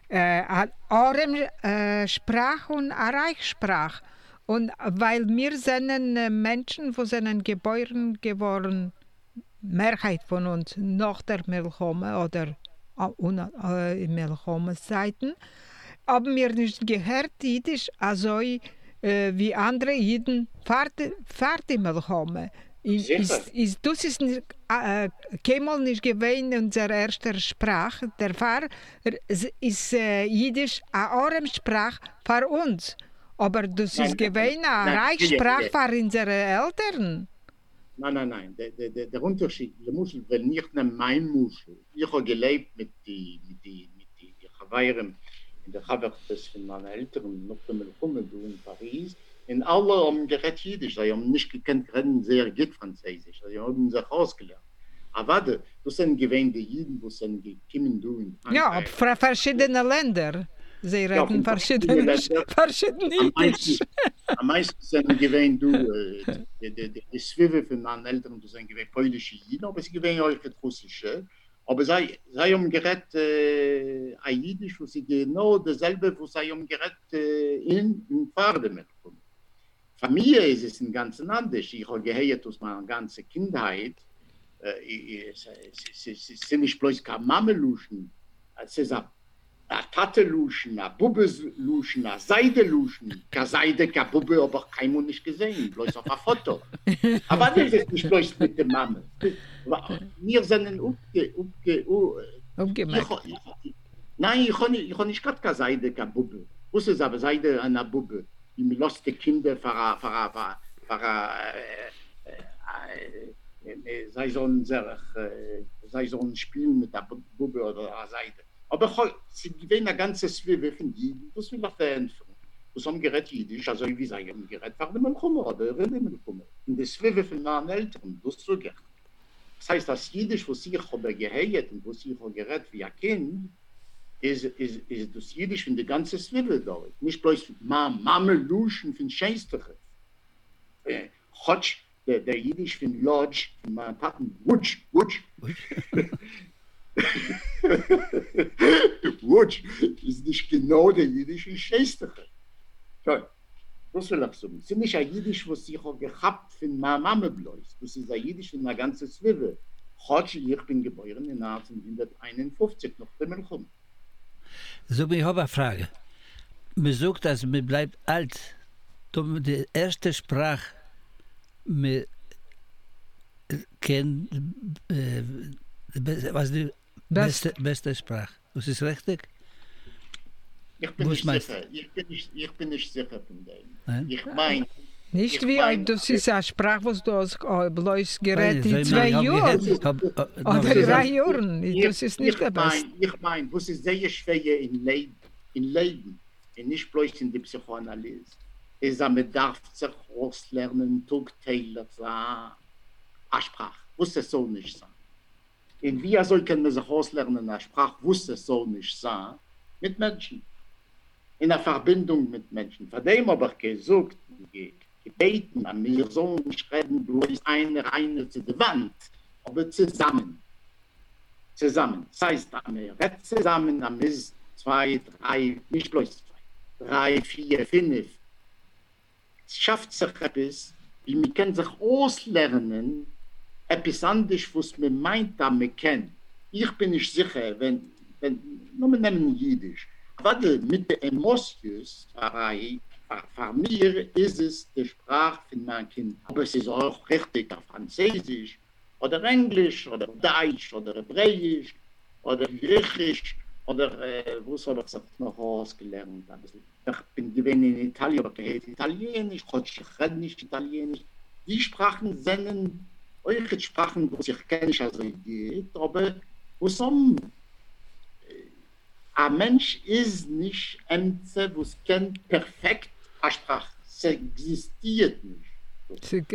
Arem-Sprache und Reichssprache. Und weil wir sind Menschen, die sind geboren geworden, Mehrheit von uns nach der Milchome oder in Milchome-Zeiten, haben wir nicht gehört Jiddisch, also wie andere Jiden vor die Milchome. Das ist keinmal nicht gewesen unsere erste Sprache. Der Fall ist Jiddisch eine Arem-Sprache für uns. Aber das ist gewesen eine Reichssprache für unsere Eltern. Nein. Der Unterschied, der Muschel, wenn ich nehme mein Muschel, ich habe gelebt mit die Chawairen in der Chavertes von meinen Eltern, noch dem Milchome in Paris, und alle haben geredet Jiddisch, sie haben nicht gekannt, reden sehr gut Französisch, sie haben sich ausgelernt. Aber warte, das sind gewähnte Jiden, die sind gekommen in Frankreich. Ja, verschiedene Länder. Sie reden verschieden Jiddisch. Am meisten sind gewähnt, die Zwiebel von meinen Eltern, die sind gewähnt polnische Jiden, aber sie gewähnt auch russische. Aber sie haben geredet Jiddisch, wo sie genau dasselbe, wo sie haben geredet in Pfarrdemer. Für mich ist es ein ganz anders. Ich habe gehört aus meiner ganzen Kindheit, es sind nicht bloß keine Mameluschen, es ist eine Tate-Luschen, eine Bubbe-Luschen, eine Seide-Luschen. Keine Seide, keine Bubbe, aber keiner nicht gesehen, bloß auf ein Foto. Aber das ist nicht bloß mit der Mama. Wir sind umgemacht. Nein, ich habe nicht gerade keine Seide, keine Bubbe. Was ist aber Seide an der Bubbe? Die lässt die Kinder sei so ein Spiel mit der Bubbe oder der Seite. Aber sie gewinnen eine ganze Zwiebel von Jiden, das will ich verändern. Das haben geredet Jiddisch, also wie sie haben geredet, waren wir Milchome oder reden Milchome. Und die Zwiebel von meinen Eltern, das so gern. Das heißt, das Jiddisch, was ich habe gehört und was ich habe geredet wie ein Kind, ist das Jiddisch von der ganzen Zwiebel dort. Nicht bloß Mameluschen von Scheinstücher. Der Jiddisch von Lodge, von meinen Taten, Wutsch. Wutsch ist nicht genau der Jiddisch in Scheinstücher. Das will ich sagen. Es ist nicht ein Jiddisch, was ich habe gehabt von meiner Mama bloß. Das ist ein Jiddisch von der ganzen Zwiebel. Ich bin geboren in 1951, noch dem Milchome. So, ich habe eine Frage. Man sagt, dass man bleibt alt. Die erste Sprache, man kennt, was die beste Sprache. Das ist richtig? Ich bin nicht sicher von dem. Ich meine... Nicht wie, das ist eine Sprache, was du bloß geredet in 2 Jahren. Oder 3 Jahren. Das ist nicht der Beste. Ich meine, was ist sehr schwer in Leben, und nicht bloß in der Psychoanalyse, ist, dass man darf sich auslernen, tagtäglich eine Sprache. Was das soll nicht sein. Und wie soll man sich auslernen, eine Sprache, was das soll nicht sein, mit Menschen. In einer Verbindung mit Menschen. Von dem aber gesagt, gebeten, an mir so schreiben, bloß eine zu der Wand, aber zusammen. Das heißt, wir reden zusammen, am ist 2, 3, nicht bloß 2, 3, 4, 5. Es schafft sich etwas, wie man kann sich auslernen, etwas anderes, was man meint, dass man kennt. ich bin nicht sicher, wenn nur wir nehmen Jiddisch, warte, mit der Emotions, für mir ist es die Sprache von meinem Kind. Aber es ist auch richtig auf Französisch oder Englisch oder Deutsch oder Hebräisch oder Griechisch oder was habe ich noch ausgelernt? Ich bin gewesen in Italien, aber ich rede Italienisch, ich rede nicht Italienisch. Die Sprachen sind eure Sprachen, wo ich kenne, also geht, aber wo so ein Mensch ist nicht was kennt perfekt eine Sprache. Es existiert nicht.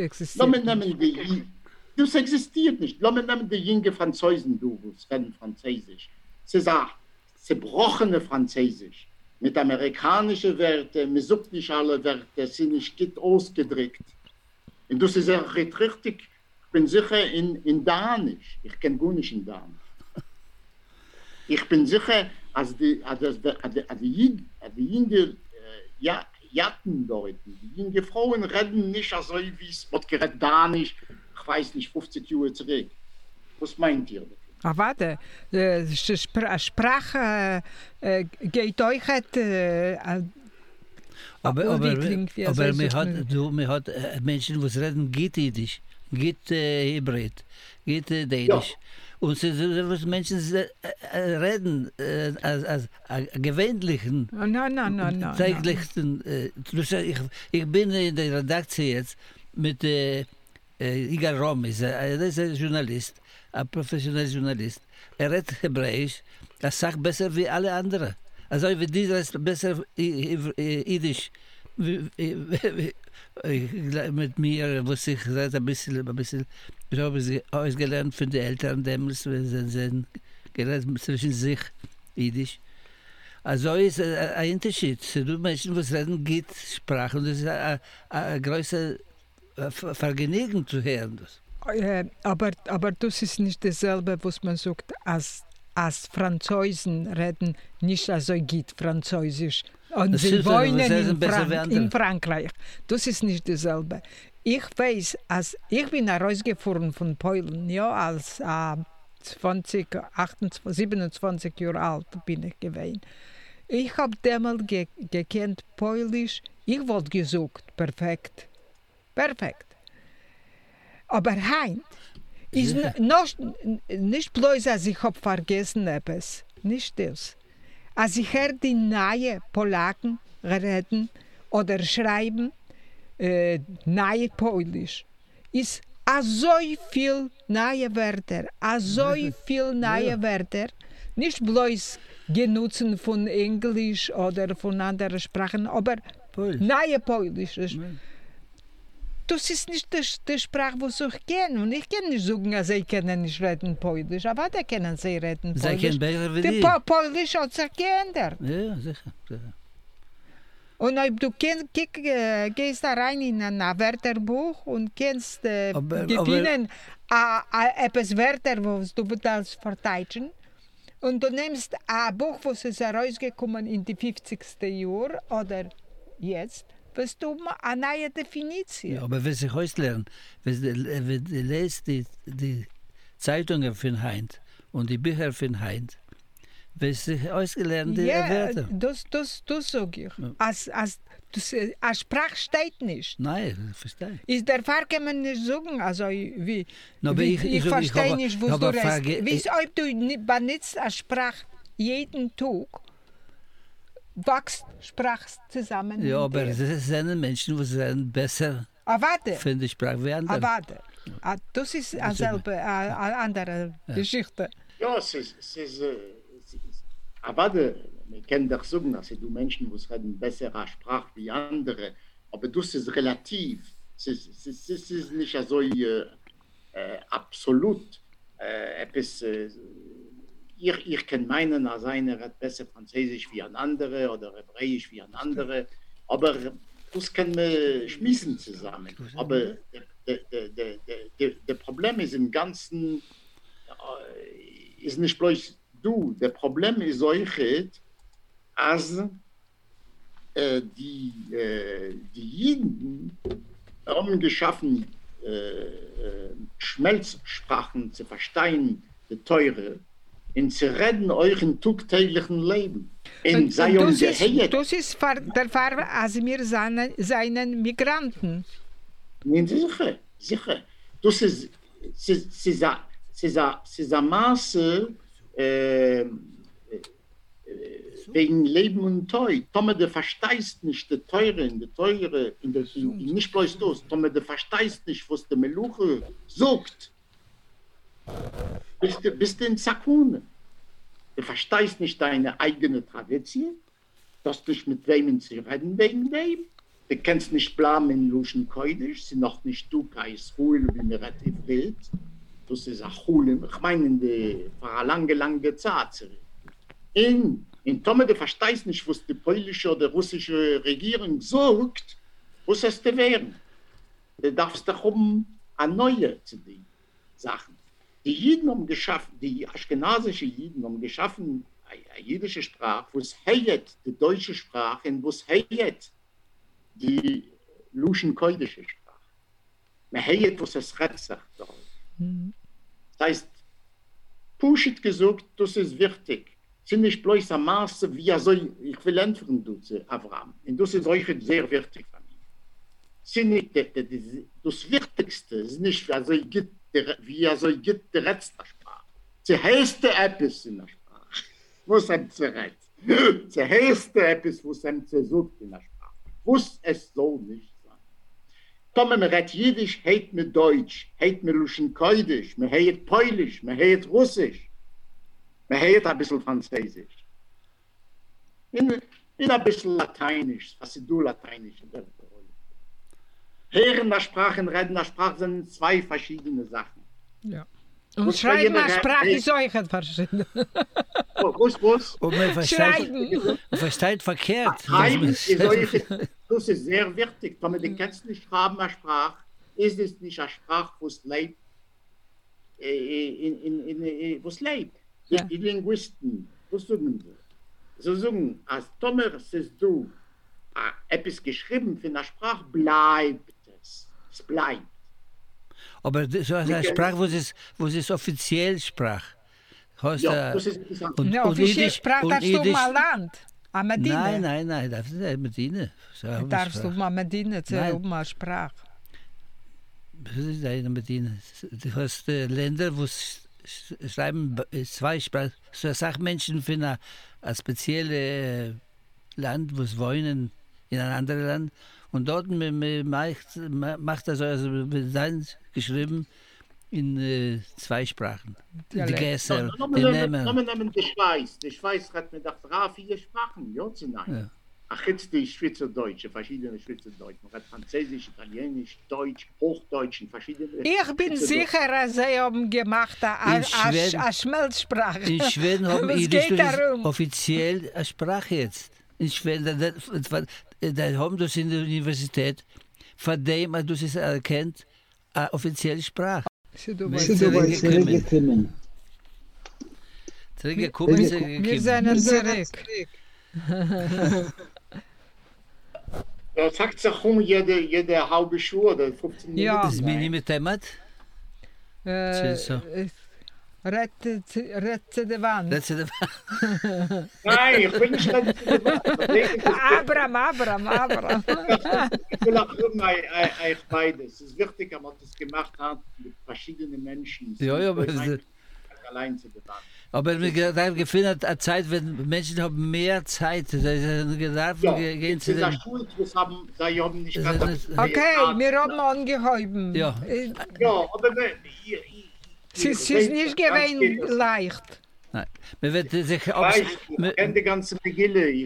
Das existiert nicht. Lass mich nehmen die jungen Franzosen, die reden Französisch. Es ist ein zerbrochene Französisch. Mit amerikanischen Werten, man sucht nicht alle Werte, sind nicht gut ausgedrückt. Und das ist auch richtig, ich bin sicher in Danisch. Ich kenne gar nicht in Danisch. Ich bin sicher, als die jungen Jatten dort, die jungen Frauen reden nicht so, wie es wird geredet Danisch, ich weiß nicht, 50 Jahre zurück. Was meint ihr? Warte, Sprache geht euch aber wir hat Menschen, die reden geht Jiddisch, geht Hebräisch, geht Dänisch. Und was Menschen reden als gewöhnlichen, täglichen. Ich bin in der Redaktion jetzt mit Igal Romis, er ist ein Journalist, ein professioneller Journalist. Er redet Hebräisch, er sagt besser wie alle anderen. Also wie dieser ist besser Jiddisch mit mir, was ich seit ein bisschen, ich habe sie ausgelernt von den Eltern damals, sind geredet zwischen sich Jiddisch. Also ist ein Unterschied. Du Menschen, die reden, geht Sprache und das ist eine große Vergnügen zu hören. Aber das ist nicht dasselbe, was man sagt, als Franzosen reden nicht so gut Französisch. Und sie wohnen in Frankreich. Das ist nicht dasselbe. Ich weiß, als ich bin herausgefahren von Polen, ja, als 27 Jahre alt bin ich gewesen. Ich habe damals gekannt Polisch. Ich wollte gesucht, perfekt. Aber heim ist nicht bloß, als ich habe vergessen etwas, nicht das. Als ich höre die neuen Polaken reden oder schreiben, neue Polisch, ist so viel neue Wörter, nicht bloß genutzen von Englisch oder von anderen Sprachen, aber neue Polisch. Das ist nicht die Sprache, die ich kenne. Und ich kann nicht sagen, dass sie können nicht reden Polisch, aber da können sie reden Polisch. Sie kennen besser wie die. Polisch hat sich geändert. Ja, sicher. Und ob du gehst da rein in ein Wörterbuch und kannst gewinnen etwas Wörter, was du willst verteidigen. Und du nimmst ein Buch, das ist herausgekommen in die 50. Jahr oder jetzt, wirst du eine neue Definition. Ja, aber wenn sie heute lernen, wenn du liest die Zeitungen von Heint und die Bücher von Heint, wirst du ausgelernt die Wörter. Das sage ich. Ja. Als Sprache steht nicht. Nein, verstehe. Ist der Fall kann man nicht sagen, also wie. Ich verstehe nicht, was du redest. Wie ob du benutzt als Sprache jeden Tag, wächst Sprache zusammen. Ja, aber es sind Menschen, die sind besser für die Sprache wie andere. Warte. Das ist eine andere Geschichte. Ja, es ist aber wir können doch sagen, dass du Menschen, die reden bessere Sprache wie andere, aber das ist relativ. Es ist nicht so absolut. Ich kann meinen, als einer redet besser Französisch wie ein anderer oder Hebräisch wie ein anderer, aber das können wir schmissen zusammen. Aber das Problem ist im Ganzen, ist nicht bloß du. Das Problem ist solches, als die Jiden haben geschaffen, Schmelzsprachen zu verstehen, die Teure, und zu retten euren tagtäglichen Leben. Und sei das geheiert. ist der Fall, als wir seinen Migranten. Nein, sicher. Das ist eine Masse wegen Leben und Tod. Tome, du verstehst nicht die Teure, nicht bloß das. Tome, du verstehst nicht, was der Meluche sagt. Bist du in Sakune. Du verstehst nicht deine eigene Tradition. Du hast nicht mit wem zu reden wegen dem. Du kennst nicht Blam in Luschen Koidisch. Sie noch nicht du, Kais Ruhl, wie mir relativ wild. Das ist ein Ruhl. Ich meine, vor einer lange Zeit. In Tome, du verstehst nicht, was die polnische oder russische Regierung sagt, was es zu werden. Du darfst darum eine neue zu den Sachen. Die Jiden haben geschaffen, die aschkenasische Jiden haben geschaffen, eine jüdische Sprache, wo es heiert die deutsche Sprache und wo es heiert die luschen-koidische Sprache. Man heiert, was es redt sagt. Das heißt, Pushit gesagt, das ist wichtig. Sind nicht bloß am Maße, wie soll, ich will entfernen, du zu Abraham. Und das ist euch sehr wichtig für mich. Sind nicht, das Wichtigste ist nicht, wie geht die letzte Sprache. Sie heißt etwas in der Sprache, was zu redet. Sie heißt etwas, was zu sucht in der Sprache. Was es soll nicht sein. Tommen, man redet Jiddisch, heit mir Deutsch, heit mir Luschen-Koidisch, man heit Polisch, man heit Russisch. Man hört ein bisschen Französisch. In ein bisschen Lateinisch, was du Lateinisch. Hören der Sprache und reden der Sprache sind zwei verschiedene Sachen. Ja. Und schreiben der Sprache ist auch verschieden. Was? Und man versteht verkehrt. Das ist sehr wichtig. Wenn man die kennst nicht schreiben der Sprache, ist es nicht eine Sprache, wo es lebt. Wo es lebt. Ja. Die Linguisten, was sagen sie? Sie sagen, als Tomer siehst du etwas geschrieben für eine Sprache, bleibt es. Es bleibt. Aber so eine Sprache, wo es offiziell sprach. Ja, das ist interessant. Und offiziell sprach darfst du mal Land. Am Medina. Nein, das ist Medina. Darfst du mal Medina, mal Sprache. Das ist eine Medina. Du hast Länder, wo schreiben zwei Sprachen, so Sachmenschen für ein spezielles Land, wo es wohnen, in einem anderen Land. Und dort macht das also sein geschrieben in zwei Sprachen. Die Gäste, die nehmen die Schweiz. Die Schweiz hat mir gedacht, 4 Sprachen, ja zu nein. Ja. Ach, jetzt die Schweizerdeutsche, verschiedene Schweizerdeutsch. Man hat Französisch, Italienisch, Deutsch, Hochdeutsch, verschiedene. Ich bin sicher, dass sie haben gemacht eine Schmelzsprache. In Schweden haben Jiddisch offiziell eine Sprache jetzt. In Schweden, da haben das in der Universität, von dem man das erkennt, eine offizielle Sprache. Zurückgekommen. Wir sind zurück. Das sagt sich jede halbe Stunde, 15 Minuten. Ja. Das ist mir nicht mit Temat. Rette die Wand. Nein, ich will nicht rette die Wand. Abram. Ich will auch euch beides. Es ist wichtig, dass man das gemacht hat mit verschiedenen Menschen. Ja, aber allein zu der Wand. Aber mir da gefühlt hat eine Zeit, wenn Menschen haben mehr Zeit, gehen zu den... Sie haben nicht okay, wir haben angehäuben. Ja. Aber es ist nicht gewesen leicht. Nein, man wird sich... Ich kenne die ganze Megille. Ich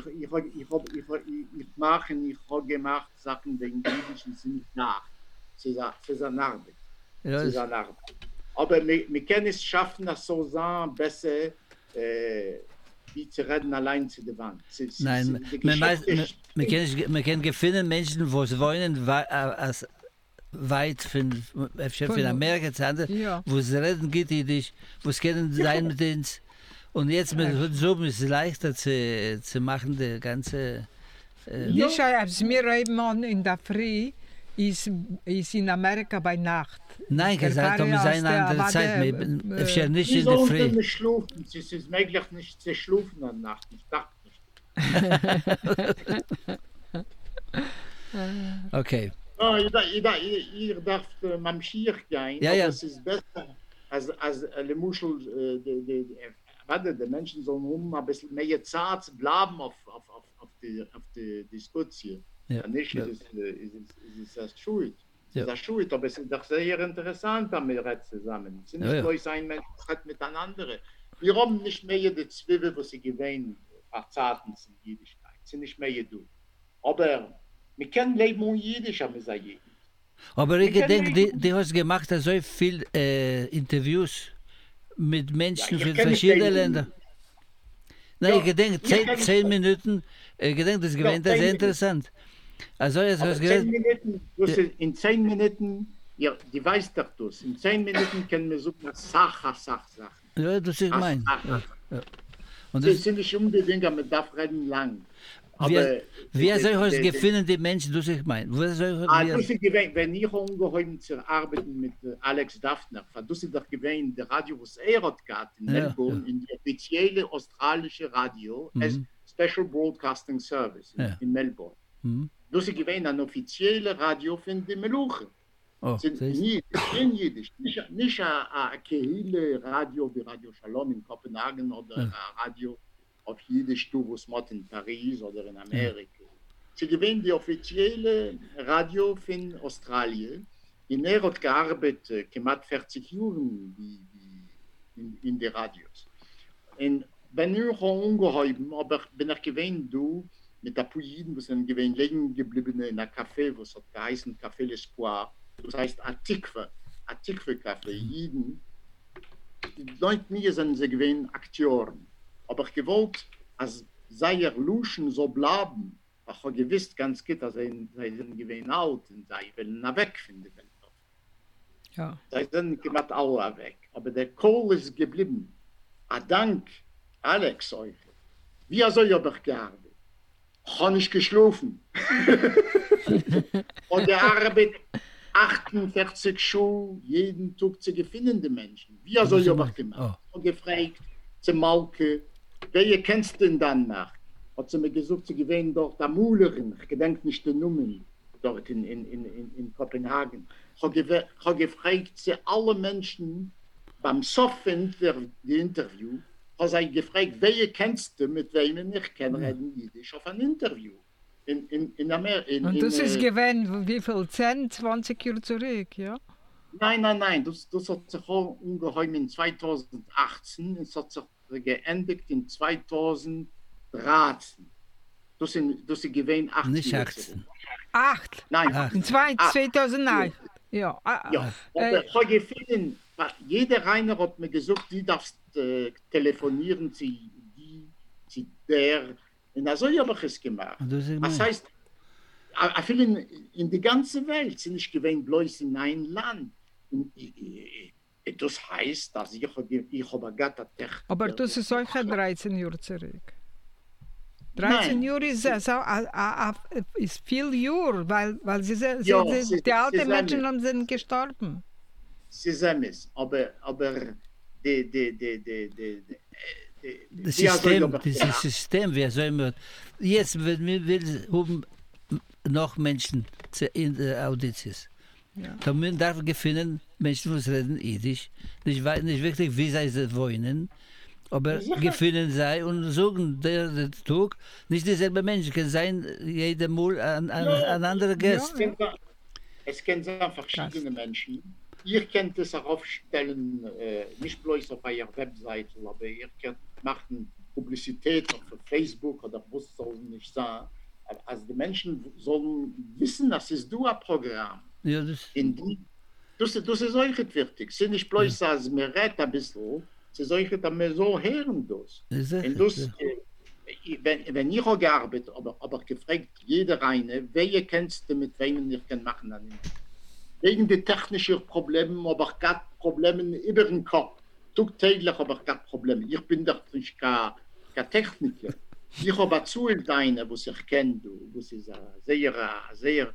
habe gemacht Sachen, die in Jüdischen sind nicht nach. Es ist eine Arbeit. Ja, es ist eine Arbeit. Aber wir können es schaffen, das so sein, besser wie zu reden allein zu der Wand. Nein, wir können finden Menschen, die wohnen, weit von Amerika zu anderen, wo es reden geht, wo es können sein mit uns. Und jetzt mit Zoom ist es leichter zu machen, die ganze... Wir haben in der Früh ist in Amerika bei Nacht. Nein, gesagt, wir sind eine andere Zeit, aber nicht Sie in der sollten Früh. nicht schlafen. Es ist möglich nicht zu schlafen an Nacht. Ich dachte nicht. Okay. No, ihr darf am Schier gehen, Ja, aber ja. es ist besser, als die Muschel, die Menschen sollen ein bisschen mehr Zeit zu bleiben auf die Diskussion. Ja. Nicht, Ja. ist es das Schuld. Es Ja. ist das Schuld, aber es ist doch sehr interessant, wenn wir reden zusammen. Es sind nicht Ja, ja. bloß ein Mensch, redet miteinander. Wir haben nicht mehr die Zwiebel, die sie gewähnen, Zeiten in Jüdischkeit. Es sind nicht mehr du. Aber wir können leben ohne Jiddisch, aber wir sagen Jiddisch. Aber ich Wir denke, können die hast gemacht so viel Interviews mit Menschen Ja, ich von kenne verschiedenen keine- Ländern. Nein, Ja, ich denke, ich kenne- 10 Minuten, ich denke, das gewinnt das 10 sehr Minuten. interessant. Also jetzt Aber hast du 10 gesagt, Minuten, in 10 Minuten, ja, die weiß doch das. In 10 Minuten können wir suchen Sachen. ja, das ist mein. Ja, ja. Und Das das, sind nicht unbedingt, man darf reden lang. Aber wer soll hast der- gefunden, die Menschen, das ich mein? Wer soll Du sie gewähnt, wenn ich ungeheuer zu arbeiten mit Alex Daphner, du sie doch gewähnt, der Radio, was hat gehabt in Ja, Melbourne, in die offizielle australische Radio, als Special Broadcasting Service Ja. in Melbourne. Mhm. Du sie gewähnt ein offizielle Radio von den Meluchen. Oh, Sind siehst du? nie in Jiddisch, nicht ein Kehille Radio wie Radio Shalom in Kopenhagen oder ein Radio auf Jiddisch, du, was man in Paris oder in Amerika. Sie gewähnen die offizielle Radio von Australien. In er hat gearbeitet, knapp 40 Jahren in den Radios. Und wenn ich ungeheuben, aber bin ich gewähnt, du, mit der Pujiden, was sind gewähnt, liegen geblieben in einem Café, was hat geheißen Café L'Espoir. Das heißt Atikwe-Café, Jiden. Die Leute mir sind sie gewähnt Akteuren. Aber ich gewollt, als sei Luschen so bleiben, ich habe gewusst ganz gut, dass sie sind gewähnt alt und sie wollen weg von der Welt. Ja. Sie sind gemacht alle weg. Aber der Kohl ist geblieben. Dank Alex euch. Wie soll ich aber gearbeitet? Ich habe nicht geschlafen. Und der Arbeit 48 Schuhe jeden Tag zu gefindende Menschen. Wie soll ich aber gemacht? Ich habe gefragt, zu Malke, wer kennst du in Dänemark? Hat sie mir gesagt, sie gewähnen dort der Mühlerin, ich gedenke nicht den Nummern, dort in Kopenhagen. Ich habe gefragt, sie alle Menschen, beim Soffen für die Interview, habe sie gefragt, wer kennst du, mit wem ich kenne, reden Jiddisch auf ein Interview. In Amerika. Und das ist gewesen, wie viel? 10, 20 Jahre zurück, ja? Nein. Das hat sich auch ungeheuer in 2018, es hat sich geendet in 2013. Das sind gewesen 8 Nicht Jahre 18. zurück. 8. Nein, Ach. In 2009. Ja. ja. Aber ich habe gefunden, jeder Reiner hat mir gesagt, die darfst telefonieren, sie der. Und so habe ich es gemacht. Das ist Das mein. heißt, viele in die ganze Welt sind nicht gewähnt, bloß in ein Land. Und das heißt, dass ich habe gerade Aber das ist auch 13 Jahre zurück. 13 Jahre ist viel Jahre, weil die alten Menschen sind gestorben. Das System, wer soll man. Jetzt haben noch Menschen in der Auditions. Ja. Da man darf finden, Menschen, die reden Jiddisch, nicht wirklich, wie sie wollen, aber gefunden sei und sagen, der Tag, nicht dieselbe Menschen, kann sein, jeder Mal ein anderer Gast. Es können sein verschiedene Menschen. Ihr könnt es auch aufstellen, nicht bloß auf eurer Webseite, aber ihr könnt machen Publizität auf Facebook oder was soll nicht sein. Also die Menschen sollen wissen, dass es du ein Programm. Ja, das ist euch wichtig. Es ist nicht bloß, dass wir reden ein bisschen, es ist euch, dass wir so hören das. Und das, wenn ich auch gearbeitet habe, aber gefragt, jeder eine, wer kennst du, mit wem ich kann machen kann. Wegen der technischen Probleme, aber ich habe Probleme über den Kopf. Tagtäglich habe ich keine Probleme. Ich bin doch nicht kein Techniker. Ich habe erzählt eine, was ich kenne, was ist sehr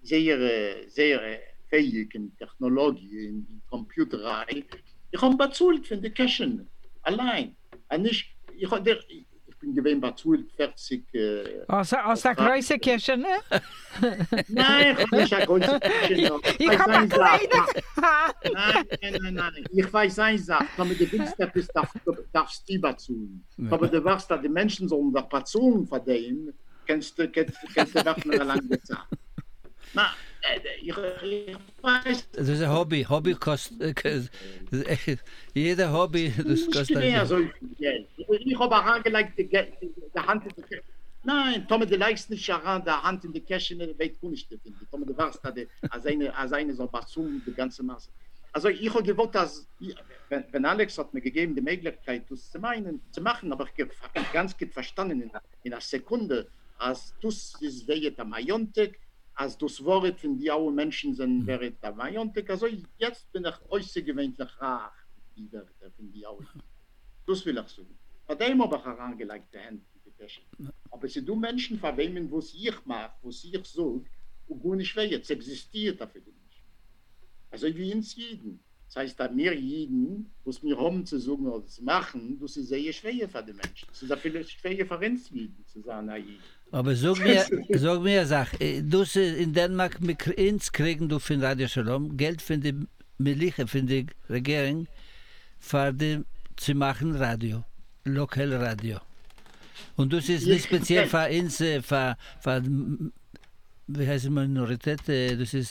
sehr fähig in Technologie, in Computerei. Ich habe bezahlt für die Cashen, allein. Und nicht, ich bin gewesen bezahlt 40... aus der großen Kirche, ne? Nein, ich habe nicht eine große Kirche. Ich habe eine kleine. Nein. Ich weiß eine Sache, wenn du willst, darfst du bezahlen. Aber du weißt, dass die Menschen sollen der Bezahlen verdienen, kannst du warten eine lange Zeit. Na, ich weiß... Das ist ein Hobby. Hobby kostet... Jeder Hobby, das kostet... Nicht so viel Geld. Ich habe auch angelegt, die Hand in die Kirche. Nein, Tommy, du legst nicht an der Hand in die Kirche, weit du nicht finden. Tommy, du weißt, dass eine so Bezahlen, die ganze Masse. Also ich habe gewollt, dass... Wenn Alex hat mir gegeben, die Möglichkeit, das zu machen, aber ich habe ganz gut verstanden in einer Sekunde, als das ist während der Majontek, als das Wort von die alle Menschen sind während der Majontek. Also jetzt bin ich außergewöhnlich rar, die Wörter von die alle. Das will ich so. Bei dem habe ich herangelegt, die Hände in die Tasche. Aber sie tun Menschen verwenden, was ich mache, was ich so, und gar nicht weh, es existiert dafür nicht. Also wie uns Jeden. Das heißt, dass wir Jeden, was wir haben zu sagen oder zu machen, das ist sehr schwer für die Menschen. Das ist auch vielleicht schwer für uns Jeden, zu sagen, na Jeden. Aber sag mir eine Sache. Du in Dänemark mit uns kriegen du für Radio Shalom Geld für die Militia, für die Regierung, zu machen Radio, Lokalradio. Und das ist nicht speziell für uns, für wie heißt es, Minorität, das ist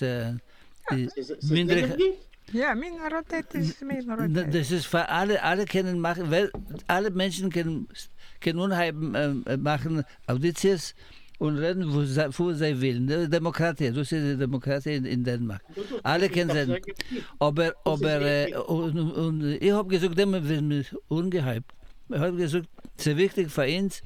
Ja, Minorität ist Minorität. Das ist für alle können machen, weil alle Menschen können machen Auditions und reden, wo sie wollen. Demokratie, das ist die Demokratie in Dänemark. Alle können sein. Aber und ich habe gesagt, das ist ungeheim. Ich habe gesagt, es ist wichtig für uns,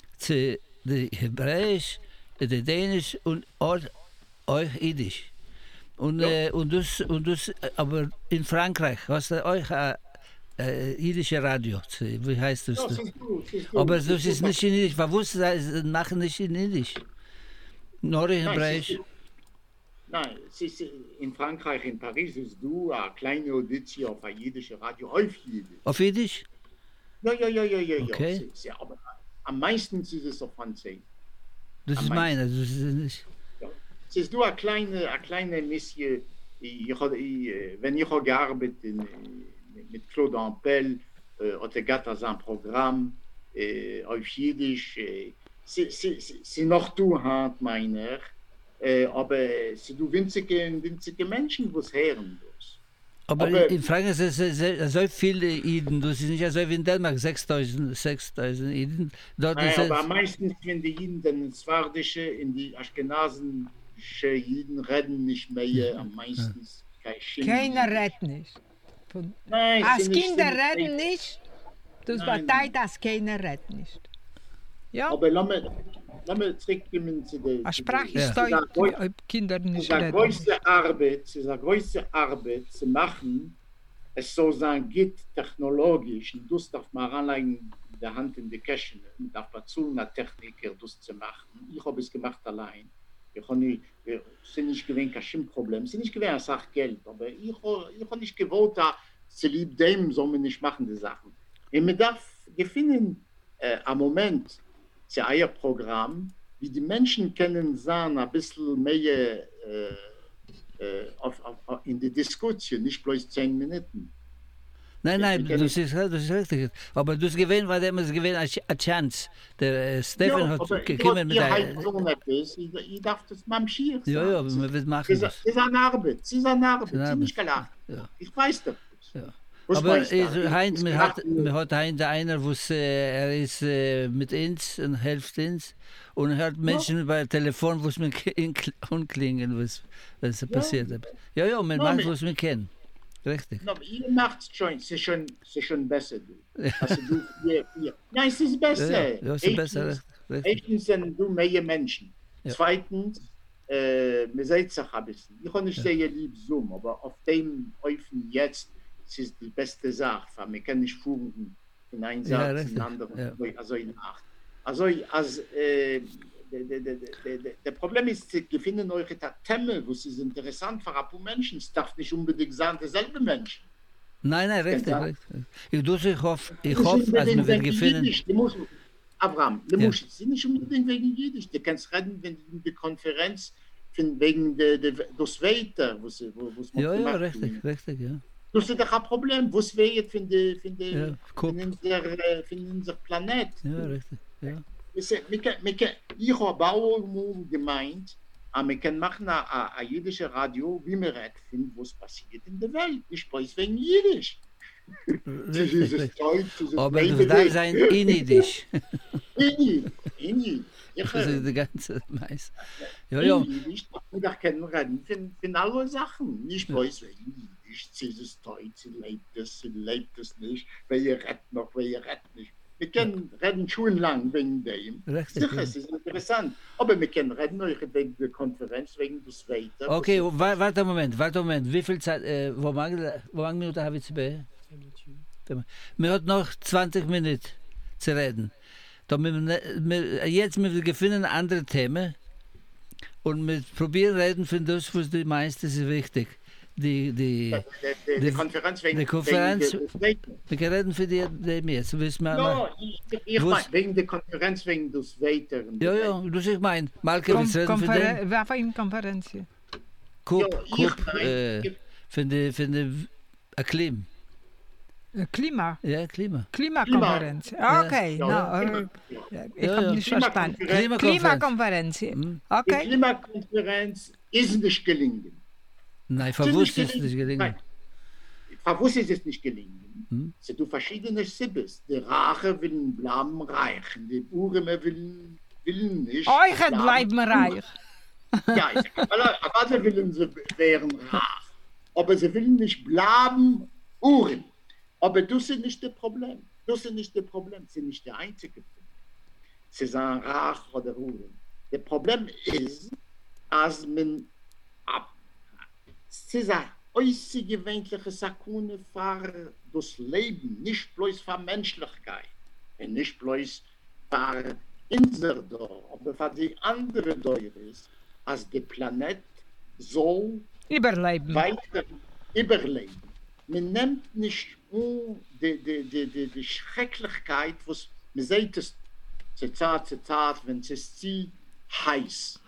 die Hebräisch, die Dänisch und euch Jiddisch. Und das, aber in Frankreich hast du euch jüdische Radio, wie heißt das? Das ist gut. Aber das ist nicht in Jiddisch. Warum machen nicht in Jiddisch? Nur in Hebräisch. Nein, es ist in Frankreich, in Paris, ist du eine kleine Audition auf ein jüdisches Radio, auf Jiddisch. Auf Jiddisch? Ja. Okay. Aber am meisten ist es auf Französisch. Das ist meine, das ist nicht... Es ist nur eine kleine Mission. Wenn ich habe gearbeitet mit Claude Ampel, hat er ein Programm auf Jiddisch. Sie noch du Hand meiner, aber sie du winzige Menschen, die es hören. Aber in Frankreich ist es so viele Jiden, das ist nicht so wie in Dänemark, 6000 Jiden. Aber meistens, wenn die Jiden den Swardische in die Aschkenasen Jiden reden nicht mehr, am meisten Keiner redet nicht. Nein, als Kinder reden nicht, das bedeutet, dass keiner redet nicht. Ja? Aber lass mich zurückkommen zu der... Eine Sprache ist deutlich, ob Kinder nicht reden. Es ist eine große Arbeit zu machen, es soll sein, geht technologisch, und das darf man anlegen, der Hand in die Kirche, und darf man zu einer Techniker, das zu machen. Ich habe es gemacht allein. Es ist nicht gewesen kein Problem, es ist nicht gewesen eine Sache Geld, aber ich habe nicht gewollt, zu lieb dem soll man nicht machen, die Sachen. Und man darf finden, am Moment, zu einem Programm, wie die Menschen können sein, ein bisschen mehr in die Diskussion, nicht bloß 10 Minuten. Nein, das ist richtig. Aber das Gewinn war damals eine Chance. Der Stefan hat gekommen mit einem... Ich darf das marschieren. Ja, man wird machen. Es ist eine Arbeit, es ist nicht gelacht. Ja. Ich weiß das. Ja. Aber mir hat einer, er ist mit uns und hilft uns und hört Menschen bei Telefon, wo es mir anklingen, was passiert ist. Ja, man macht, was wir kennen. Richtig. No, ihr macht es schon besser. Also Nein, es ist besser. Ja, es ist besser. Erstens sind du mehr Menschen. Ja. Zweitens, man sieht sich ein bisschen. Ich habe nicht sehr lieb Zoom, aber auf dem Öfen jetzt es ist die beste Sache. Wir können nicht fuhren von einem Satz in den anderen. Ja. Also in Nacht. Also als der Problem ist, sie finden eure Themen, wo sie interessant für ein paar Menschen. Es darf nicht unbedingt sein, derselbe Mensch. Nein, richtig. Ich hoffe, als Nicht wir unbedingt wegen gefunden. Jiddisch. Abraham, sie sind nicht unbedingt wegen Jiddisch. Du kannst reden, wenn in der Konferenz wegen des Wetter, was Ja, richtig, ja. Das ist doch ein Problem. Was weht von unserem Planet? Ja, richtig, ja. Ich habe auch gemeint, wir können machen ein jüdisches Radio, wie wir reden, was passiert in der Welt. Ich weiß wegen Jiddisch. Richtig. Aber du darfst sein Inidisch. Ini. Das ist die ganze Mais. Ja. Ich kann reden von alle Sachen. Ich weiß wegen Jiddisch. Sie ist Deutsch, sie lebt es nicht. Wer redet nicht. Wir können reden schon lang wegen dem. Sicher, es ist interessant. Aber wir können reden wegen der Konferenz, wegen des Wetter. Okay, warte einen Moment. Wie viel Zeit, wo mange Minuten habe ich zu be? Wir haben noch 20 Minuten zu reden. Jetzt müssen wir finden andere Themen und wir probieren reden von das, was du meinst, das ist wichtig. Die Konferenz wegen wir können reden für die jetzt. Ich meine, wegen der Konferenz wegen des Wetter. Ja, dus ich meine, Malke, wir reden für den. Waarvan in conferentie? Von der Klim. Klima. Ja, Klima. Klimaconferentie. Oké, nou, ik heb niet verstaan. Klimaconferentie. Die Klimakonferenz ist nicht gelingen. Nein, verwusst ist es nicht gelingen. Verwusst ist es nicht gelingen. Es sind verschiedene Sibbes. Die Rache will bleiben reich. Die Ureme will nicht. Euch bleiben reich. Ja, alle willen sie wären reich. Aber sie will nicht bleiben Uren. Aber das ist nicht das Problem. Das ist nicht der einzige Problem. Sie sind reich oder Uren. Das Problem ist, als man es ist eine außergewöhnliche Sakune für das Leben, nicht bloß für Menschlichkeit, und nicht bloß für unser Dorf, aber für die andere Dorf ist, als der Planet soll weiter überleben. Man nimmt nicht die Schrecklichkeit, was man sieht, es Zitat, wenn es ist zu heiß.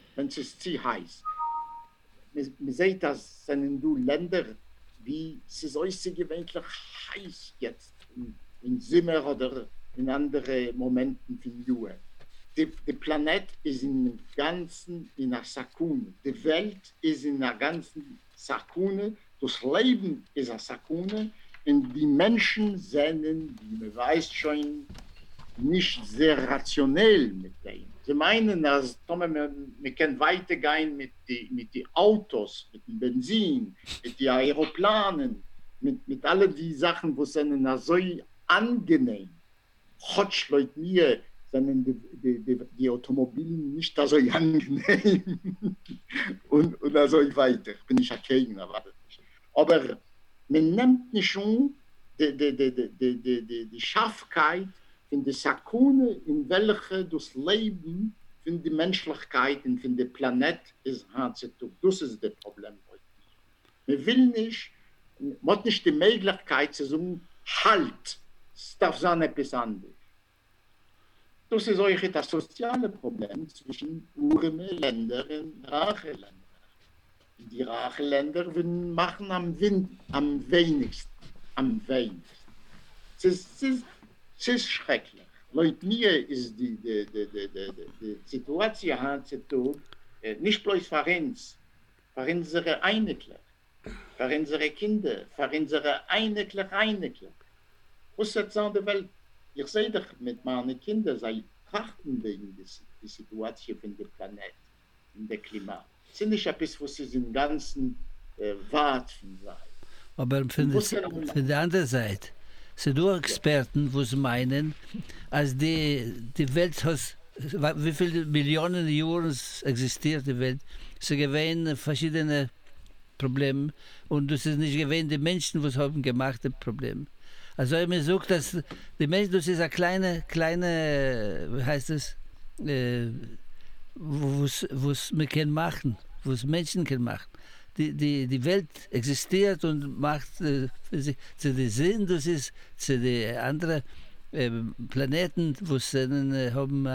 Man sieht, dass du Länder, wie es ist außergewöhnlich heiß jetzt, im Sommer oder in anderen Momenten von Jahr. Der Planet ist im Ganzen in einer Sakune. Die Welt ist in einer ganzen Sakune. Das Leben ist eine Sakune. Und die Menschen sind, wie man weiß schon, nicht sehr rationell mit dem. Sie meinen, dass wir können weitergehen mit den Autos, mit dem Benzin, mit den Aeroplanen, mit all die Sachen, die sind so angenehm. Trotz Leute mir sind die Automobile nicht so angenehm und so weiter. Bin ich dagegen, aber nicht. Aber man nimmt nicht schon die Schaffkeit in der Sakune, in welcher das Leben von der Menschlichkeit und von dem Planet ist anzutun. Das ist das Problem heute. Man hat nicht die Möglichkeit zu sagen, halt, es darf sein etwas anderes. Das ist auch das soziale Problem zwischen armen Ländern und reichen Ländern. Die reichen Länder machen am wenigsten. Es ist schrecklich. Leute, mir ist die Situation heutzutage nicht bloß für uns, für unsere Einigler, für unsere Kinder, für unsere Einigler. Was ist an der Welt? Ich sehe doch mit meinen Kindern, sie trachten wegen der Situation von dem Planet, in dem Klima. Es ist nicht etwas, was sie im Ganzen wart von sein. Aber von der anderen Seite, sind nur Experten, die meinen, als die Welt hat, wie viele Millionen Jahre existiert die Welt, sie gewähnen verschiedene Probleme und das ist nicht gewähnt die Menschen, die haben gemacht das Problem. Also ich mir sagt, dass die Menschen, das ist eine kleine, wie heißt es, was wir können machen, was Menschen können machen. Die Welt existiert und macht zu den Sinn, das ist zu den anderen Planeten, wo sie haben,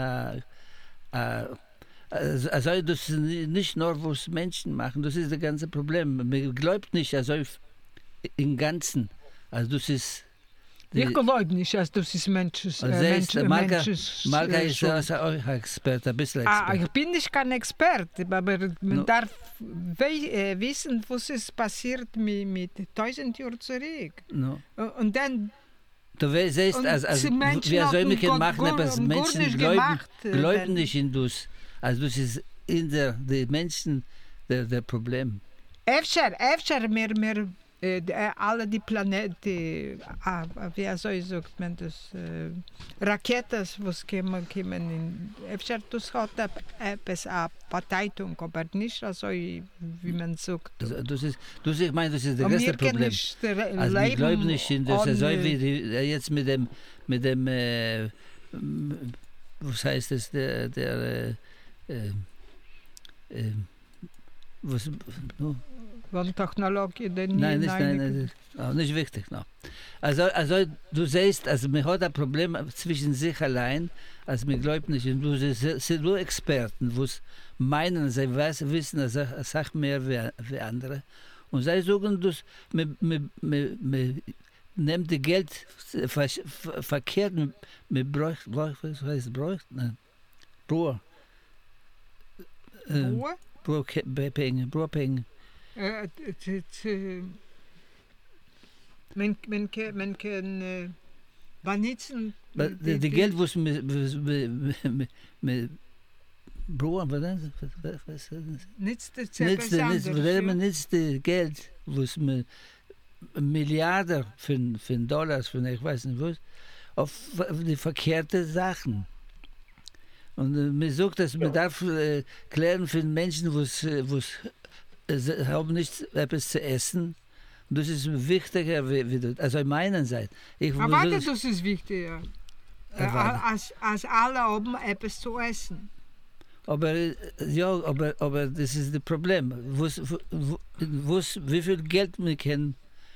also das ist nicht nur, was Menschen machen, das ist das ganze Problem. Man glaubt nicht, also im Ganzen, also das ist Ich glaube nicht, dass das ist Malka ist also auch Experte, ein bisschen Experte. Ich bin nicht kein Experte, aber man darf wissen, was ist passiert mit 1000 Jahren zurück. No. Und dann... Du siehst, also wir sollen machen, aber Menschen glauben nicht in das. Also das ist in die Menschen der Problem. Efter wir alle die Planeten, wie sagt man das, Raketen, was kommen in, efter das hat etwas eine Bedeutung, aber nicht so, wie man sagt. Ich meine, das ist das größte Problem. Also wir glauben nicht in das, so wie jetzt mit dem was heißt es, was, no? Von Technologie, nein, nicht wichtig. No. Also du siehst, also man hat ein Problem zwischen sich allein, also man glaubt nicht, und du sind nur Experten, die meinen, sie wissen eine Sache mehr wie andere, und sie sagen, dass man nimmt das Geld verkehrt, man braucht, was heißt braucht? Brauchpenge. Man kann benutzen. Die Geld, was wir brauchen, was Nützt das Geld, was wir Milliarden von Dollars, von ich weiß nicht was, auf die verkehrten Sachen. Und man sagt, dass man darf klären für Menschen, was haben nicht etwas zu essen. Und das ist wichtiger, also in meiner Seite. Aber das ist wichtiger, als alle haben etwas zu essen. Aber das ist das Problem. Wie viel Geld wir können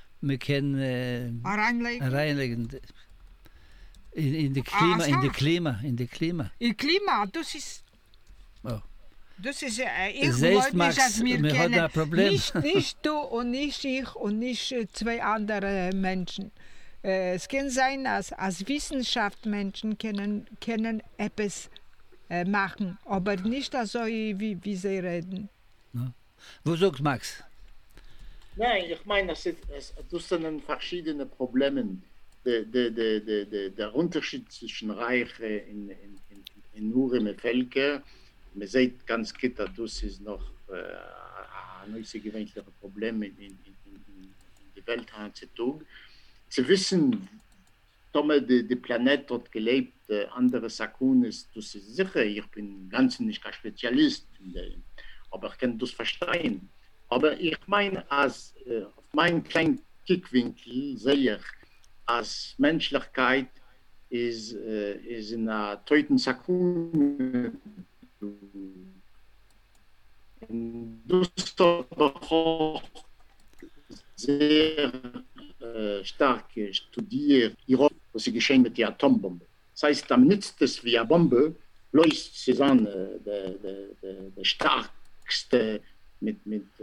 reinlegen. In die Klima. Im Klima, das ist... Oh. Das ist, ich glaube nicht, dass wir kennen, nicht du und nicht ich und nicht zwei andere Menschen. Es kann sein, dass als Wissenschaftsmenschen können etwas machen, aber nicht so, wie sie reden. No. Wo sagst Max? Nein, ich meine, das sind verschiedene Probleme. Der Unterschied zwischen Reichen in Ureme Völker, man sieht ganz klar, das ist noch ein außergewöhnliches Problem in der Welt heutzutage. Zu wissen, dass der Planet dort gelebt, andere Sachen ist, das ist sicher, ich bin ganz nicht kein Spezialist in dem, aber ich kann das verstehen. Aber ich meine, als auf meinem kleinen Kickwinkel sehe ich, als Menschlichkeit ist in einer teuten Sakune. Das ist auch sehr stark studiert, was sie geschehen mit der Atombombe. Das heißt, am nützt wie eine Bombe, löst sie an, der stärkste mit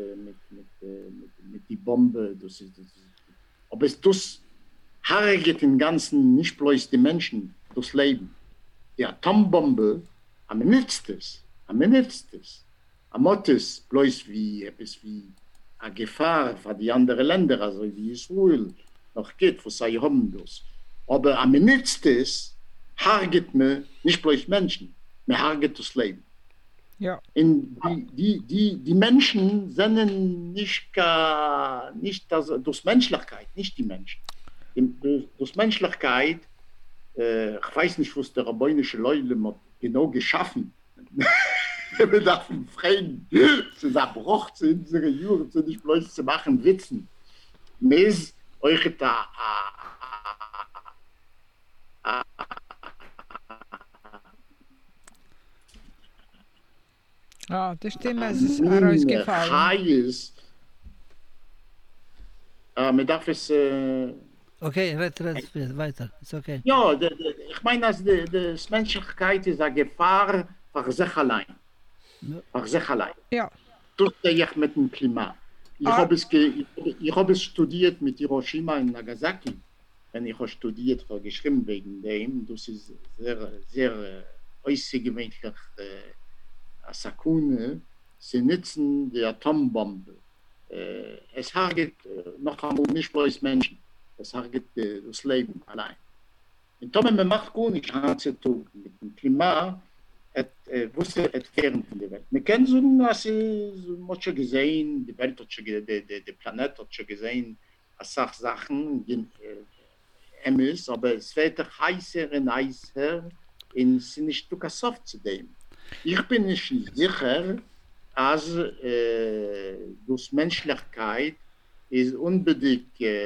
die Bombe. Aber das hergeht im Ganzen nicht bloß die Menschen durchs Leben. Die Atombombe, am nützt es. Am Mottes bloß wie eine Gefahr für die anderen Länder, also wie Israel noch geht, wo sie haben das. Aber am nützt es, hergeht man nicht bloß Menschen, man hergeht das Leben. Ja. Die Menschen sind nicht durch Menschlichkeit, nicht die Menschen. Durch Menschlichkeit, ich weiß nicht, was der rabbinische Leute genau geschaffen wir dürfen fragen, sie zerbrochen sind, unsere Jugend sind nicht bloß zu machen, Witzen. Mes euch da Ja, die Stimme ist herausgefallen. Chais. Man darf es... Okay, red weiter. Ist okay. Ja, ich meine, dass die Menschlichkeit ist eine Gefahr für sich allein. Für sich allein. Ja. Das sehe ich mit dem Klima. Ich habe es studiert mit Hiroshima und Nagasaki. Und ich habe studiert, geschrieben wegen dem. Das ist sehr, sehr außergewöhnlich. Sakune, sie nutzen die Atombombe. Es harget noch einmal nicht bloß Menschen. Es harget das Leben allein. Und Tommen, man macht gut nicht mit dem Klima, wusste es fern von der Welt. Wir können sagen, dass man schon gesehen, die Welt hat schon der Planet hat schon gesehen, als Sachen ist, aber es wird heißer und heißer und es ist nicht so soft zu dem. Ich bin nicht sicher, als durch Menschlichkeit ist unbedingt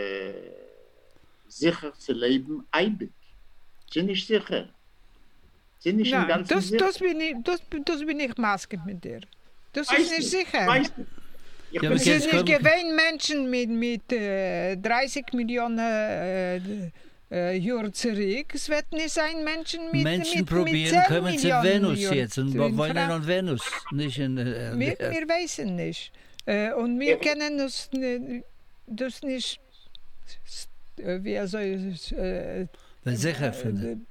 sicher zu leben, eibig. Sind nicht sicher. Sind nicht im Ganzen sicher. Das bin ich Maske mit dir. Das ist nicht sicher. Es sind nicht gewähnt Menschen mit 30 Millionen Jahren zurück. Es wird nicht sein Menschen mit probieren, mit kommen zu Venus jetzt und wir wollen an Venus, nicht in wir wissen nicht. Und wir kennen das nicht, wie soll ich sicher finden.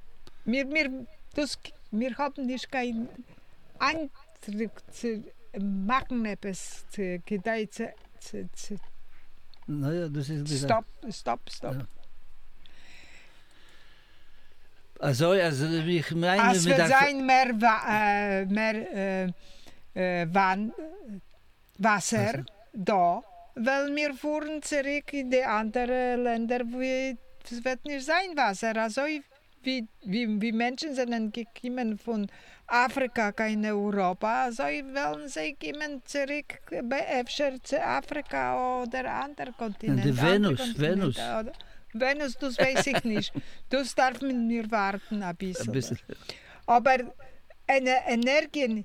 Wir haben nicht keinen Eindruck zu machen, etwas zu gedeihen. Naja, das ist Stopp. Ja. Also ich meine... Es wird sein mehr Wasser da, weil wir fuhren zurück in die anderen Länder, wo es wird nicht sein Wasser. Also wie Menschen sind gekommen von Afrika, keine Europa, also wollen sie kommen zurück öfter zu Afrika oder anderen Kontinenten. Venus, das weiß ich nicht. Das darf man mir warten ein bisschen. Aber Energien,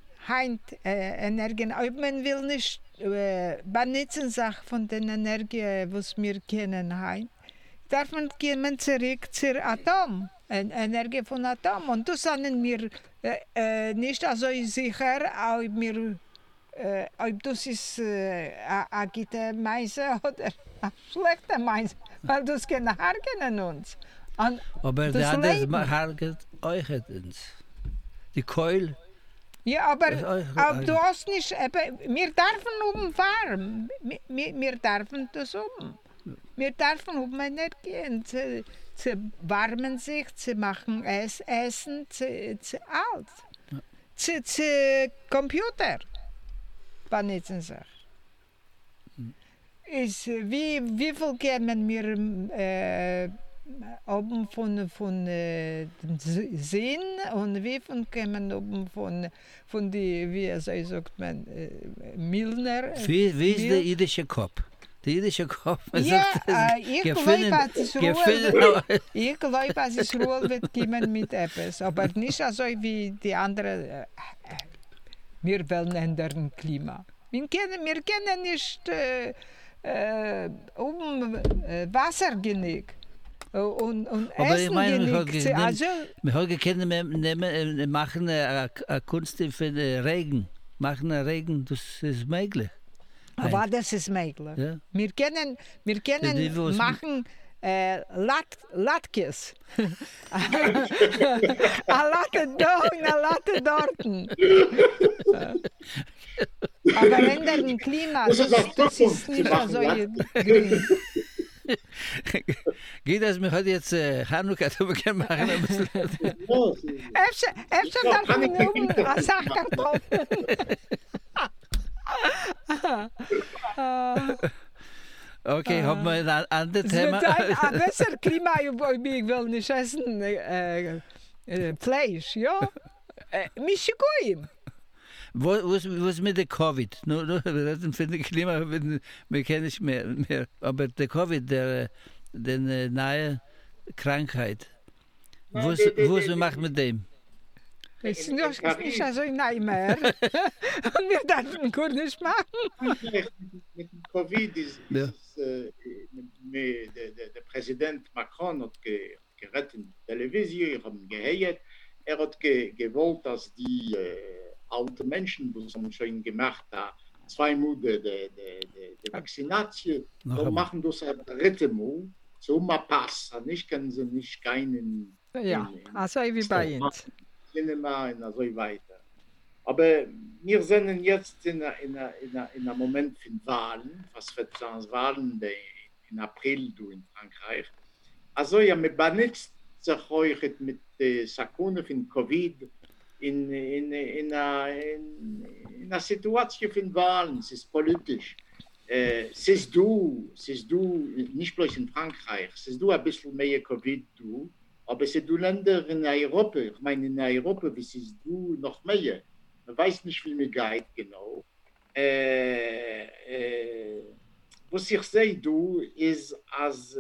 ob man will nicht benutzen sich von den Energien, was wir kennen, darf man kommen zurück zur Atom. Energie von Atom. Und das sind wir nicht so sicher, ob das ist eine gute Meise oder eine schlechte Meise, weil das keine hargen uns. Und aber der andere hargen euch uns. Die Keul. Ja, aber du hast nicht, wir dürfen warm. Wir dürfen das Wir dürfen Energien zu warmen sich, zu machen Essen, zu alt. Zu Computer benutzen sich. Wie viel kennen wir oben von Sinn und wie viel kennen oben von die, wie sagt man, Milner? Wie ist der jüdische Kopf? Der jüdische Kopf. Ja, ich glaube, dass es Ruhe wird kommen mit etwas, aber nicht so wie die anderen. Wir wollen ändern Klima. Wir kennen nicht Wasser genug und aber Essen ich meine, genug. Wir können machen eine Kunst für den Regen. Machen einen Regen, das ist möglich. Aber das ist möglich. Ja. Wir können machen Latkes. A Latte da und a Latte dort. Aber ändern Klima, das ist nicht so grün. Geht das mir heute jetzt Hanukkah, wir können machen ein bisschen. Efter darf man nur eine Sackkartoffel. Okay, haben wir ein anderes Thema? Es wird ein besser Klima, ich will nicht essen Fleisch, ja? Mischiguim. Was mit der Covid? Nur für das Klima, wir kennen nicht mehr. Aber der Covid, die neue Krankheit, was macht mit dem? Es ist in nicht Paris. so ein Nightmare. Und wir dürfen gut nicht machen. Mit dem Covid Ja. der Präsident Macron hat gerettet in der Television, ich habe ihn gehört. Hat gewollt, dass die alten Menschen, die haben schon gemacht haben, 2 Monate die Vaccination, dann machen das ein drittes Mal, so mal Pass. Nicht können sie nicht keinen Ja, also wie bei uns. Cinema und so weiter. Aber wir sind jetzt in einem Moment von Wahlen, was wird Wahlen in April in Frankreich. Also ja, wir benutzt sich heute mit der Sakone von Covid in einer Situation von Wahlen, es ist politisch. Siehst du, nicht bloß in Frankreich, siehst du ein bisschen mehr Covid, aber siehst du Länder in Europa, ich meine in Europa, wie siehst du noch mehr? Man weiß nicht, wie mir geht genau. Was ich sehe, ist, als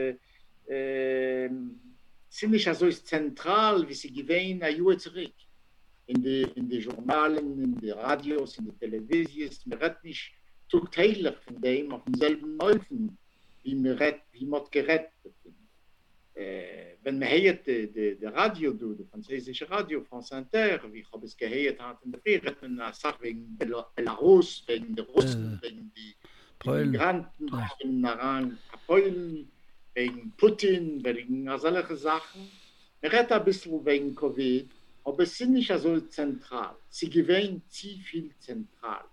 ziemlich so zentral, wie sie gewesen ein Jahr zurück. In den Journalen, in den Radios, in den Televisionen, man redet nicht tagtäglich von dem auf demselben Läufen, wie man gerettet wird. Wenn man hört, der Radio, der französische Radio, France Inter, wie ich habe es gehört, hat in der Früh, redet man sagt wegen Belarus, wegen der Russen, wegen die Migranten, wegen Polen, wegen Putin, wegen solche Sachen. Man redet ein bisschen wegen Covid, aber es sind nicht so zentral. Sie gewähnen zu viel zentral,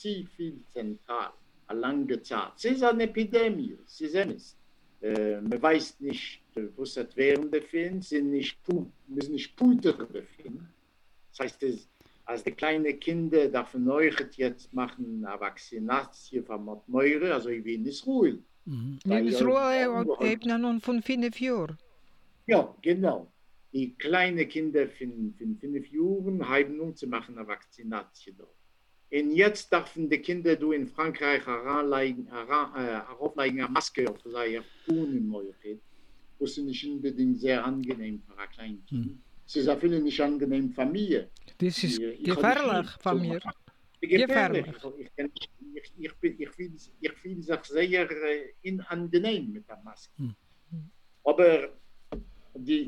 eine lange Zeit. Es ist eine Epidemie, sie sehen es. Man weiß nicht, was das während befinden, müssen nicht Puder befinden. Das heißt, als die kleinen Kinder davon euch jetzt machen eine Vaccination von Meure, also ich bin in Israel. In Israel eben nun von 5 Jahren. Ja, genau. Die kleinen Kinder von 5 Jahren haben nun zu machen eine Vaccination. Und jetzt dürfen die Kinder in Frankreich auflegen eine Maske auf seine Kuhn, das ist nicht unbedingt sehr angenehm für ein kleines Kind. Es ist auch viel nicht angenehm für mich. Das ist gefährlich von mir. Gefährlich. Ich fühle sich sehr unangenehm mit der Maske. Aber die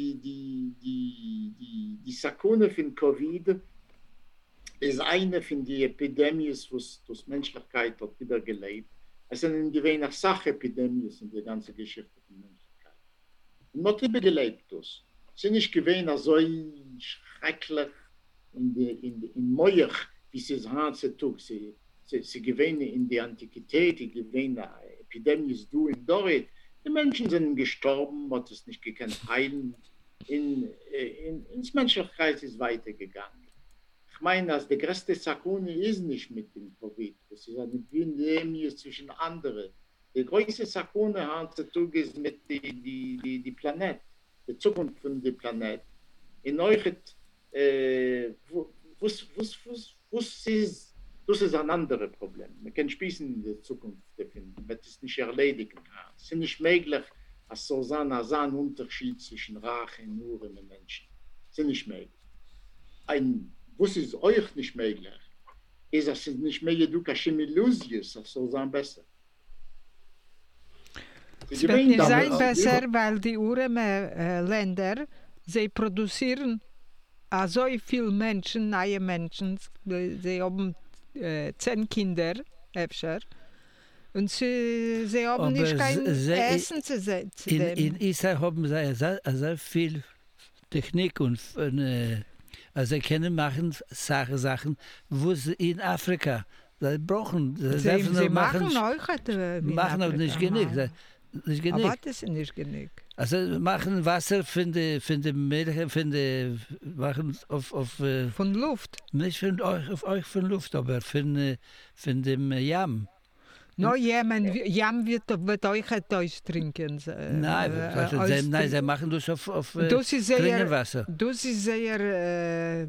Sakone von Covid ist eine von den Epidemien, was die Menschlichkeit hat wieder gelebt. Es sind ein gewöhnlich Sachepidemien in der ganzen Geschichte der Menschlichkeit. Und man hat übergelebt das. Es ist nicht gewöhnlich so schrecklich in Meuch, wie sie es heutzutage. Sie gewöhnen in der Antiquität, die gewöhnen Epidemien in dort. Die Menschen sind gestorben, hat es nicht gekannt heilen. Ins Menschlichkeit ist weitergegangen. Ich meine, dass die größte Sakone ist nicht mit dem Covid. Das ist eine Epidemie zwischen anderen. Die größte Sakone heutzutage ist mit dem Planet, der Zukunft von dem Planet. In euch, das ist ein anderes Problem. Man kann Spießen in der Zukunft finden, wenn es nicht erledigen kann. Es ist nicht möglich, dass so ein Unterschied zwischen Reich und armen Menschen. Es ist nicht möglich. Was ist euch nicht möglich? Ist, dass es nicht mehr du kannst Illusions, das soll sein besser. Es wird nicht sein besser, weil die armen Länder, sie produzieren so viele Menschen, neue Menschen, sie haben 10 Kinder, öfter. Und sie haben aber nicht kein Essen zu dem. In Israel haben sie sehr viel Technik und also sie können machen Sachen, wo sie in Afrika sie brauchen. Sie machen auch nicht genug. Aber das ist nicht genug. Also machen Wasser von der Milch, machen von Luft. Nicht von euch von Luft, aber von dem Jam. No, Jam wird euch trinken. Nein, sie machen das auf Trinkwasser. Das ist sehr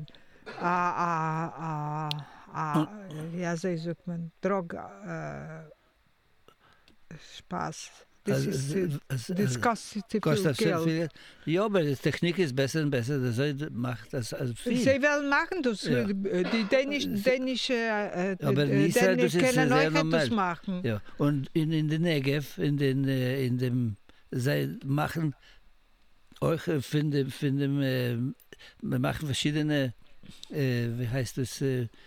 ja, so sagt man, Spaß. Das kostet viel Geld. Ja, aber die Technik ist besser und besser. Das macht das also viel. Sie wollen machen das. Ja. Die dänische Aber in Israel das ist können sehr euch normal. das machen. Ja. Und in den Negev, sie machen euch wir machen verschiedene, wie heißt das,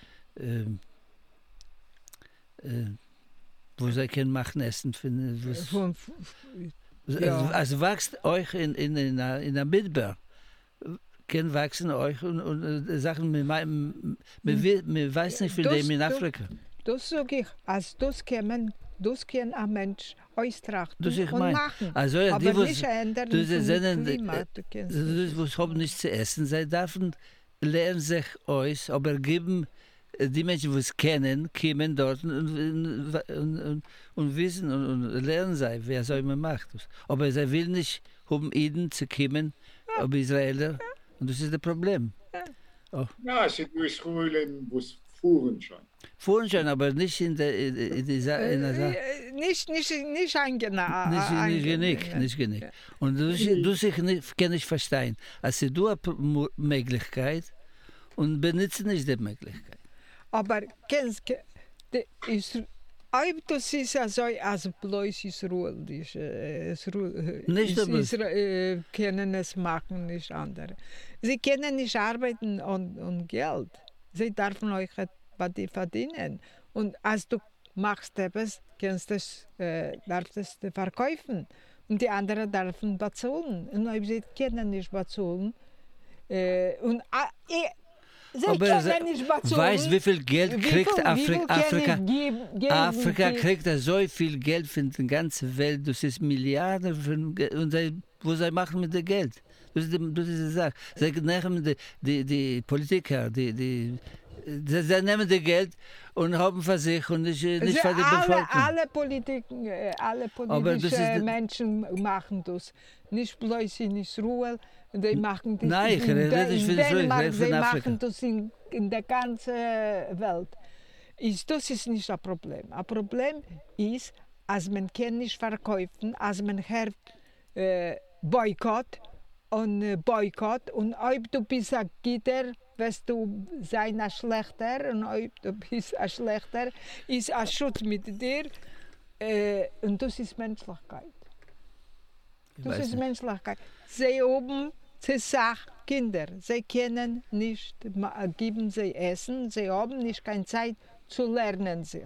wo sie können machen essen finden. Also wächst euch in der Midbar. Können wachsen euch und Sachen, wir weiß nicht von dem in Afrika. Das sage ich, als das kann ein Mensch austrachten und machen. Also, aber nicht ändern das Klima. Die haben nichts zu essen, sie dürfen lernen sich aus, aber geben die Menschen, die es kennen, kommen dort und wissen und lernen sie, wer so immer macht. Aber sie will nicht, um Eden zu kommen, ob Israeler, und das ist das Problem. Oh. Ja, es sind Israeler, wo es fuhren schon. Fuhren schon, aber nicht in der Sache. Nicht eingenahm. Nicht genug. Und du sich nicht, kann ich verstehen. Also du hast eine Möglichkeit und benutzt nicht die Möglichkeit. Aber kennst du, das ist also als bloß Israel. Können es machen, nicht andere. Sie können nicht arbeiten und Geld. Sie dürfen euch verdienen. Und als du machst etwas, darfst du es verkaufen. Und die anderen dürfen bezahlen. Und sie können nicht bezahlen. Weißt, wie viel Geld kriegt Afrika? Afrika kriegt so viel Geld von der ganzen Welt. Das ist Milliarden. Wo sie machen mit dem Geld? Das ist die Sache. Sie nehmen die Politiker, sie nehmen das Geld und haben für sich und nicht für die Bevölkerung. Alle politische Menschen machen das. Nicht bloß in Israel. Die machen das Nein, in Dänemark, sie machen das in der ganzen Welt. Das ist nicht ein Problem. Ein Problem ist, als man kann nicht verkaufen, als man hört Boykott und ob du bist ein Gitter, wirst du sein ein Schlechter und ob du bist ein Schlechter, ist ein Schutz mit dir und das ist Menschlichkeit. Das ist Menschlichkeit. Sie oben, sie sagen Kinder, sie können nicht, geben sie Essen, sie haben nicht keine Zeit zu lernen sich.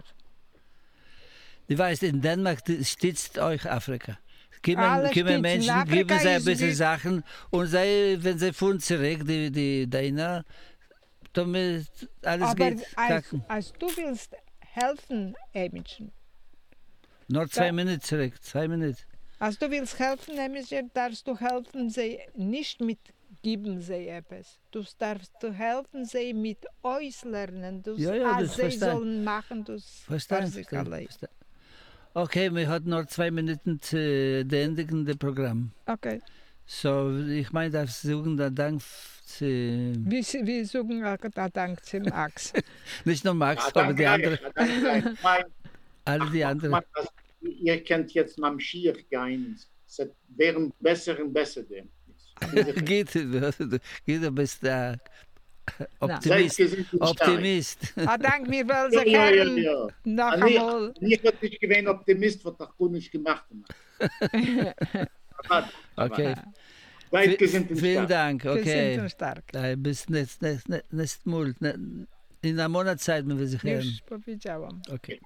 Du weißt, in Dänemark stützt euch Afrika. Kommen Menschen, geben sie ein bisschen Sachen und wenn sie von zurück, die Däner, damit alles aber geht. Als du willst helfen, Menschen. Nur 2 Minuten zurück, 2 Minuten. Als du willst helfen, darfst du helfen, sie nicht mit geben sie etwas. Du darfst helfen, sie mit euch lernen. Sie sollen machen, das für sich allein. Okay, wir hatten noch 2 Minuten zu endigen das Programm. Okay. So, ich meine, darf sagen, Dank zu... Wir sagen Dank zu Max. Nicht nur Max, aber die anderen. Alle die anderen. Ihr könnt jetzt mal am Schier gehen. Es wären besser und besser. Geht, du bist da. Optimist. Dank, wir wollen sich hören. Noch einmal. Ich hätte nicht gewähnt Optimist, was doch gut nicht gemacht hat. Okay. Vielen Dank. Okay. Bis nächstes Mal. In einer Monatszeit müssen wir sich hören. Okay.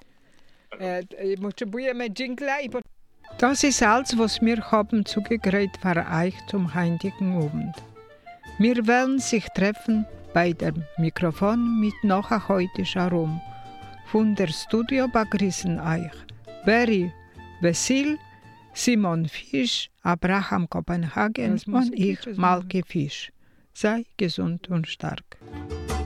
Das ist alles, was wir haben zugekriegt für euch zum heutigen Abend. Wir wollen sich treffen bei dem Mikrofon mit noch ein heutiger Raum. Von der Studio begrüßen euch Barry Vessil, Simon Fisch, Abraham Kopenhagen und ich, Malke Fisch. Sei gesund und stark.